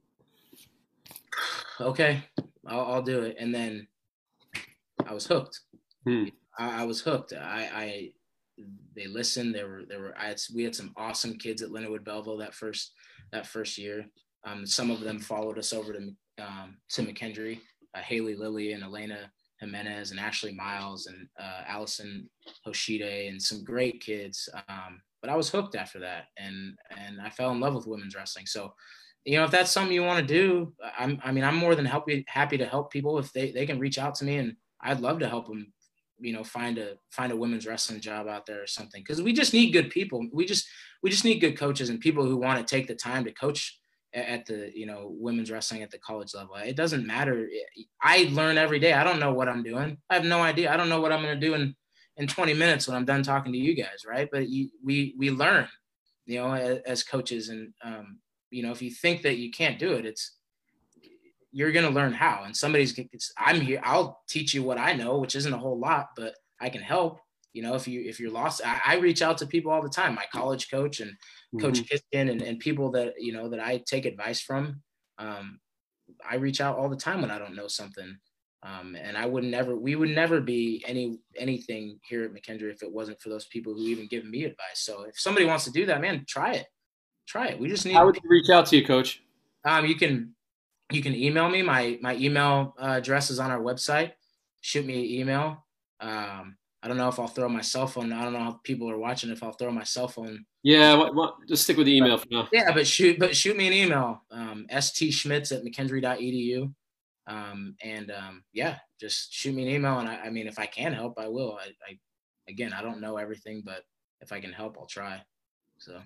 okay, I'll, I'll do it. And then I was hooked. Hmm. I, I was hooked. I. I They listened. There were there were I had, we had some awesome kids at Lindenwood Belleville that first that first year. Um, some of them followed us over to um, to McKendree, uh, Haley Lilly and Elena Jimenez and Ashley Miles and uh, Allison Hoshide and some great kids. Um, but I was hooked after that, and and I fell in love with women's wrestling. So, you know, if that's something you want to do, I'm I mean I'm more than happy happy to help people if they they can reach out to me, and I'd love to help them. You know, find a find a women's wrestling job out there or something, because we just need good people. We just we just need good coaches and people who want to take the time to coach at the, you know, women's wrestling at the college level. It doesn't matter. I learn every day. I don't know what I'm doing. I have no idea. I don't know what I'm going to do in in twenty minutes when I'm done talking to you guys, right? But you, we we learn, you know, as, as coaches, and um, you know, if you think that you can't do it, it's you're going to learn how, and somebody's, it's, I'm here, I'll teach you what I know, which isn't a whole lot, but I can help. You know, if you, if you're lost, I, I reach out to people all the time, my college coach and mm-hmm. Coach Kiskin and, and people that, you know, that I take advice from. Um, I reach out all the time when I don't know something. Um, and I would never, we would never be any, anything here at McKendree if it wasn't for those people who even give me advice. So if somebody wants to do that, man, try it, try it. We just need. How would you reach out to you, Coach? Um, you can, you can email me. My, my email uh, address is on our website. Shoot me an email. Um, I don't know if I'll throw my cell phone. I don't know how people are watching. If I'll throw my cell phone. Yeah. What, what, just stick with the email for now. Yeah, but shoot, but shoot me an email. Um, stschmitz at mckendree dot e d u. Um, and, um, yeah, just shoot me an email. And I, I mean, if I can help, I will. I, I, again, I don't know everything, but if I can help, I'll try. So.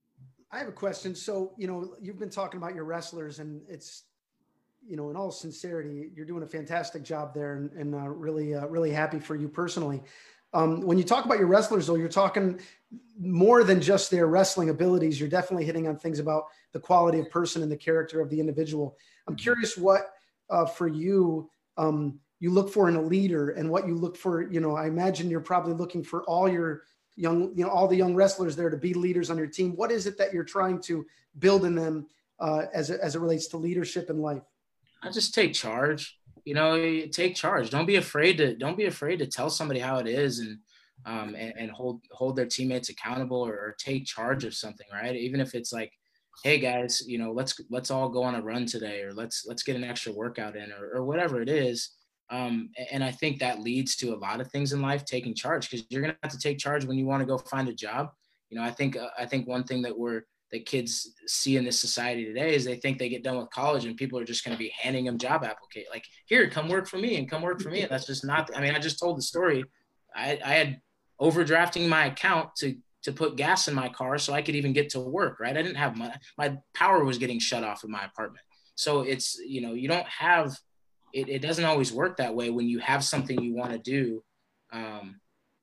I have a question. So, you know, you've been talking about your wrestlers, and it's, you know, in all sincerity, you're doing a fantastic job there, and, and uh, really, uh, really happy for you personally. Um, when you talk about your wrestlers, though, you're talking more than just their wrestling abilities. You're definitely hitting on things about the quality of person and the character of the individual. I'm curious what, uh, for you, um, you look for in a leader, and what you look for. You know, I imagine you're probably looking for all your young, you know, all the young wrestlers there to be leaders on your team. What is it that you're trying to build in them uh, as it, as it relates to leadership in life? I just take charge. You know, take charge. Don't be afraid to don't be afraid to tell somebody how it is, and um and, and hold hold their teammates accountable, or, or take charge of something, right? Even if it's like, hey guys, you know, let's let's all go on a run today, or let's let's get an extra workout in, or, or whatever it is. Um, and I think that leads to a lot of things in life, taking charge, because you're gonna have to take charge when you want to go find a job. You know, I think uh, I think one thing that we're that kids see in this society today is they think they get done with college and people are just going to be handing them job application. Like, here, come work for me and come work for me. And that's just not, I mean, I just told the story. I, I had overdrafting my account to, to put gas in my car so I could even get to work, right? I didn't have my, my power was getting shut off in my apartment. So it's, you know, you don't have, it, it doesn't always work that way when you have something you want to do. Um,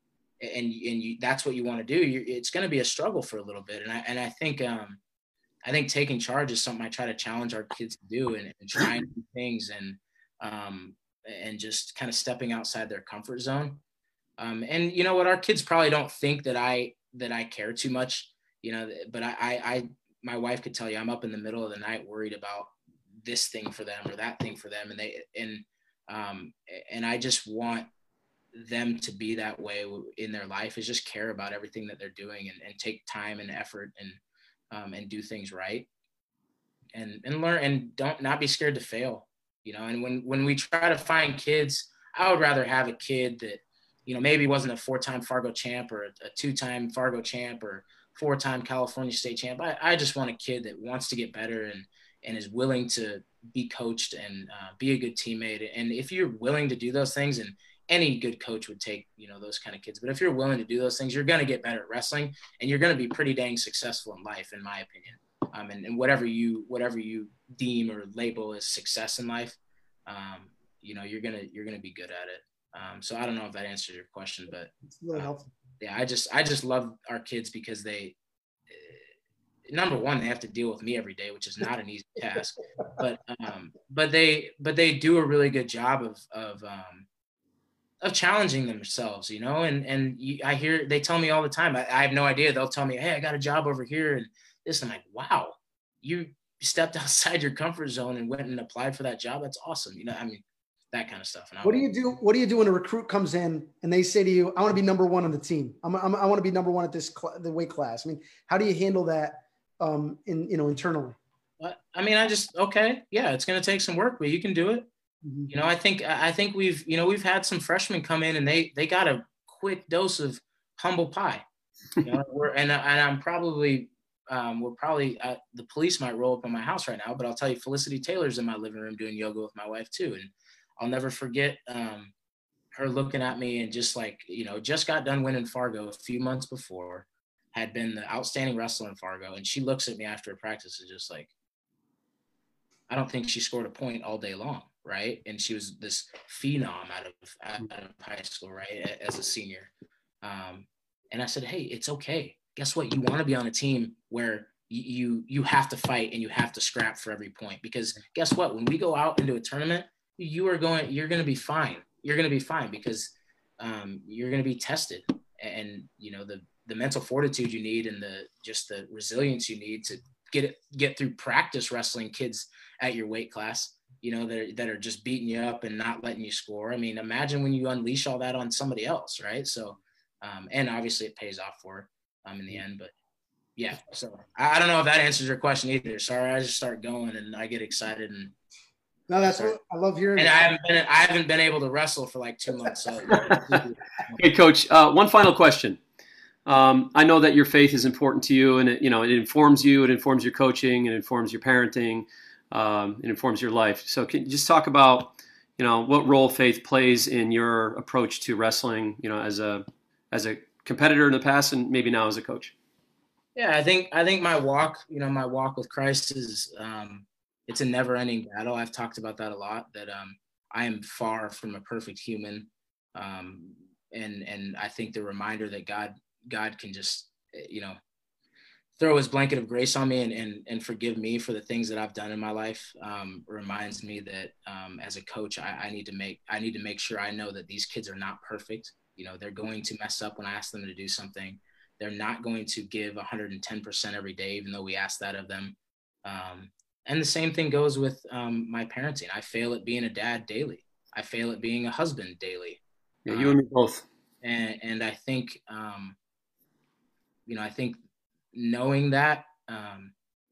and and you, that's what you want to do. You're, it's going to be a struggle for a little bit. And I, and I think, um, I think taking charge is something I try to challenge our kids to do, and, and trying new things, and, um, and just kind of stepping outside their comfort zone. Um, and you know what, our kids probably don't think that I, that I care too much, you know, but I, I, I, my wife could tell you, I'm up in the middle of the night worried about this thing for them or that thing for them. And they, and, um, and I just want them to be that way in their life, is just care about everything that they're doing, and, and take time and effort, and um, and do things right, and and learn, and don't not be scared to fail, you know. And when when we try to find kids, I would rather have a kid that, you know, maybe wasn't a four-time Fargo champ, or a, a two-time Fargo champ, or four-time California state champ. I, I just want a kid that wants to get better, and and is willing to be coached, and uh, be a good teammate. And if you're willing to do those things, and any good coach would take, you know, those kind of kids. But if you're willing to do those things, you're going to get better at wrestling, and you're going to be pretty dang successful in life, in my opinion. Um, and, and whatever you, whatever you deem or label as success in life, um, you know, you're going to, you're going to be good at it. Um, so I don't know if that answers your question, but it's really helpful. Uh, yeah, I just, I just love our kids because they, uh, number one, they have to deal with me every day, which is not an easy task, but, um, but they, but they do a really good job of, of, um, of challenging themselves, you know, and, and you, I hear, they tell me all the time, I, I have no idea. They'll tell me, hey, I got a job over here and this. I'm like, wow, you stepped outside your comfort zone and went and applied for that job. That's awesome. You know, I mean, that kind of stuff. And what do you do? What do you do when a recruit comes in and they say to you, I want to be number one on the team. I'm, I'm I want to be number one at this, cl- the weight class. I mean, how do you handle that um, in, you know, internally? I mean, I just, okay. Yeah, it's going to take some work, but you can do it. You know, I think I think we've you know we've had some freshmen come in and they they got a quick dose of humble pie. You know, we're and and I'm probably um, we're probably uh, the police might roll up on my house right now, but I'll tell you, Felicity Taylor's in my living room doing yoga with my wife too, and I'll never forget um, her looking at me and just like, you know, just got done winning Fargo a few months before, had been the outstanding wrestler in Fargo, and she looks at me after a practice and just like, I don't think she scored a point all day long. Right. And she was this phenom out of, out of high school, right, as a senior. Um, and I said, hey, it's okay. Guess what? You want to be on a team where you you have to fight and you have to scrap for every point, because guess what? When we go out into a tournament, you are going, you're going to be fine. You're going to be fine because um, you're going to be tested, and you know the the mental fortitude you need and the just the resilience you need to get it get through practice wrestling kids at your weight class, you know, that are, that are just beating you up and not letting you score. I mean, imagine when you unleash all that on somebody else, right? So, um, and obviously it pays off for um in the end, but. Yeah, so I don't know if that answers your question either. Sorry, I just start going and I get excited and. No, that's what I love hearing. And I haven't been I haven't been able to wrestle for like two months. So. Hey, Coach. Uh, one final question. Um, I know that your faith is important to you, and it, you know it informs you. It informs your coaching. It informs your parenting. Um, it informs your life. So, can you just talk about you know what role faith plays in your approach to wrestling? You know, as a as a competitor in the past, and maybe now as a coach. Yeah, I think I think my walk, you know, my walk with Christ is um, it's a never-ending battle. I've talked about that a lot. That um, I am far from a perfect human, um, and and I think the reminder that God God can just you know throw His blanket of grace on me and and and forgive me for the things that I've done in my life um, reminds me that um, as a coach, I, I need to make I need to make sure I know that these kids are not perfect. You know, they're going to mess up when I ask them to do something. They're not going to give one hundred ten percent every day, even though we ask that of them. Um, and the same thing goes with um, my parenting. I fail at being a dad daily. I fail at being a husband daily. Yeah, you um, and me both. And, and I think, um, you know, I think knowing that um,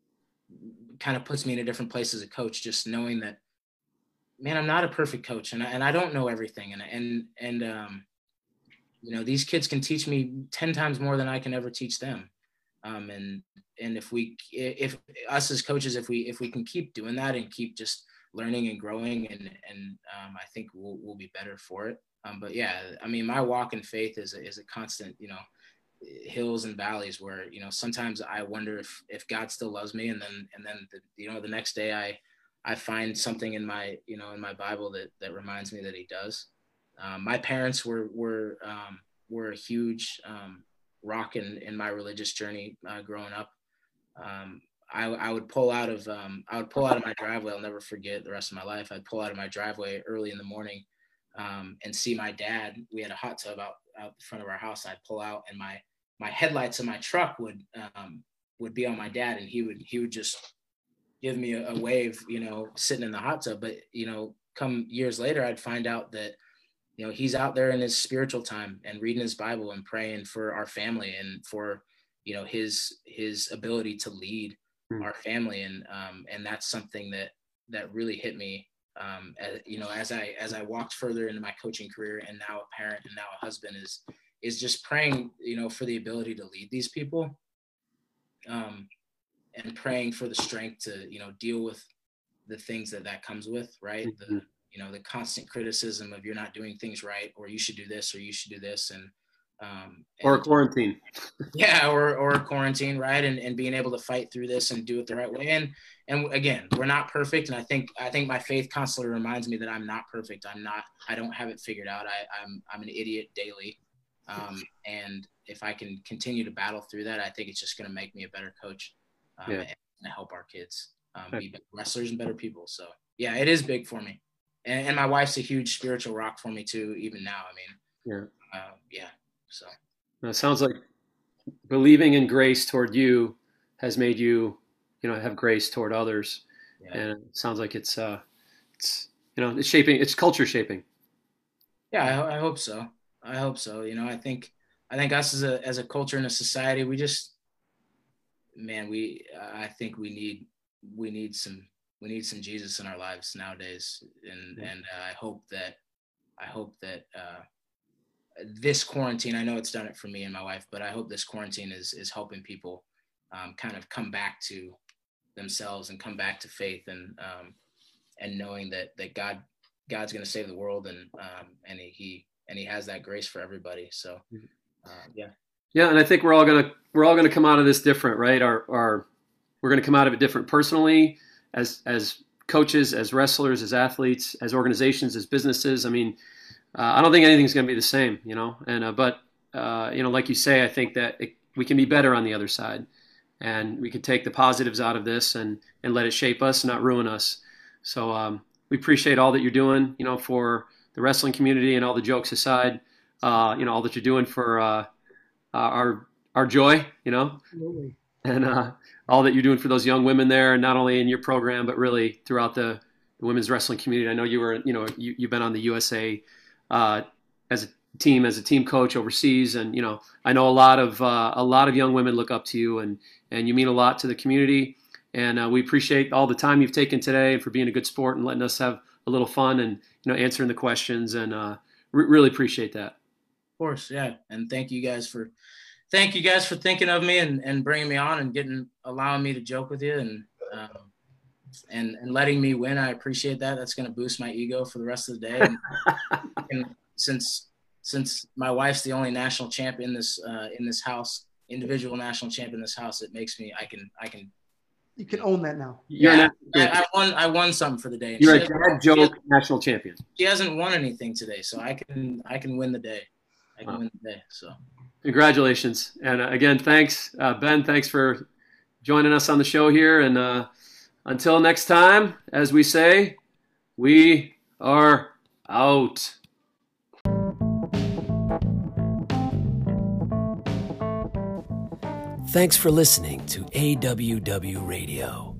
kind of puts me in a different place as a coach, just knowing that, man, I'm not a perfect coach and I, and I don't know everything. And, and, and, um, you know, these kids can teach me ten times more than I can ever teach them. Um, and, and if we, if us as coaches, if we, if we can keep doing that and keep just learning and growing and, and um, I think we'll, we'll be better for it. Um, but yeah, I mean, my walk in faith is a, is a constant, you know, hills and valleys where, you know, sometimes I wonder if, if God still loves me. And then, and then, the, you know, the next day I, I find something in my, you know, in my Bible that, that reminds me that He does. Um, my parents were were um, were a huge um, rock in, in my religious journey uh, growing up. Um, I, I would pull out of um, I would pull out of my driveway. I'll never forget the rest of my life. I'd pull out of my driveway early in the morning um, and see my dad. We had a hot tub out out in front of our house. I'd pull out, and my my headlights of my truck would um, would be on my dad, and he would he would just give me a, a wave, you know, sitting in the hot tub. But you know, come years later, I'd find out that. You know, he's out there in his spiritual time and reading his Bible and praying for our family and for, you know, his, his ability to lead mm. our family. And, um, and that's something that, that really hit me, um, as, you know, as I, as I walked further into my coaching career and now a parent and now a husband is, is just praying, you know, for the ability to lead these people, um, and praying for the strength to, you know, deal with the things that that comes with, right. Mm-hmm. The, you know, the constant criticism of you're not doing things right, or you should do this, or you should do this. And, um, and or quarantine. Yeah. Or, or quarantine. Right. And, and being able to fight through this and do it the right way. And, and again, we're not perfect. And I think, I think my faith constantly reminds me that I'm not perfect. I'm not, I don't have it figured out. I, I'm, I'm an idiot daily. Um, and if I can continue to battle through that, I think it's just going to make me a better coach, um, yeah. and help our kids, um, be better wrestlers and better people. So yeah, it is big for me. And, and my wife's a huge spiritual rock for me too, even now. I mean, yeah, uh, yeah. So now, it sounds like believing in grace toward you has made you, you know, have grace toward others, yeah. and it sounds like it's, uh, it's, you know, it's shaping, it's culture shaping. Yeah, I, I hope so. I hope so. You know, I think, I think us as a as a culture and a society, we just, man, we, uh, I think we need, we need some. We need some Jesus in our lives nowadays. And, yeah. and uh, I hope that, I hope that uh, this quarantine, I know it's done it for me and my wife, but I hope this quarantine is, is helping people um, kind of come back to themselves and come back to faith and, um, and knowing that, that God, God's going to save the world and, um, and he, and he has that grace for everybody. So uh, yeah. Yeah. And I think we're all going to, we're all going to come out of this different, right? Our, our, we're going to come out of it different personally, as as coaches, as wrestlers, as athletes, as organizations, as businesses. I mean, uh, I don't think anything's going to be the same, you know. And uh, but uh, you know, like you say, I think that it, we can be better on the other side. and we could take the positives out of this and and let it shape us, not ruin us. So um, we appreciate all that you're doing, you know, for the wrestling community, and all the jokes aside, uh, you know, all that you're doing for uh, our our joy, you know, Absolutely. and uh, all that you're doing for those young women there, and not only in your program, but really throughout the, the women's wrestling community. I know you were, you know, you, you've been on the U S A uh, as a team, as a team coach overseas. And, you know, I know a lot of, uh, a lot of young women look up to you, and, and you mean a lot to the community. And uh, we appreciate all the time you've taken today, and for being a good sport and letting us have a little fun, and, you know, answering the questions, and uh, re- really appreciate that. Of course. Yeah. And thank you guys for, thank you guys for thinking of me and, and bringing me on and getting, allowing me to joke with you, and, um, and, and letting me win. I appreciate that. That's going to boost my ego for the rest of the day. And, and since, since my wife's the only national champ in this, uh, in this house, individual national champ in this house, it makes me, I can, I can, You can own that now. You're yeah, an, I, I won, I won something for the day. you're She a hasn't- dad joke national champion. She hasn't won anything today, so I can, I can win the day. I can Wow. win the day. So. Congratulations. And uh, again, thanks, uh, Ben, thanks for joining us on the show here. And uh, until next time, as we say, we are out. Thanks for listening to A W W Radio.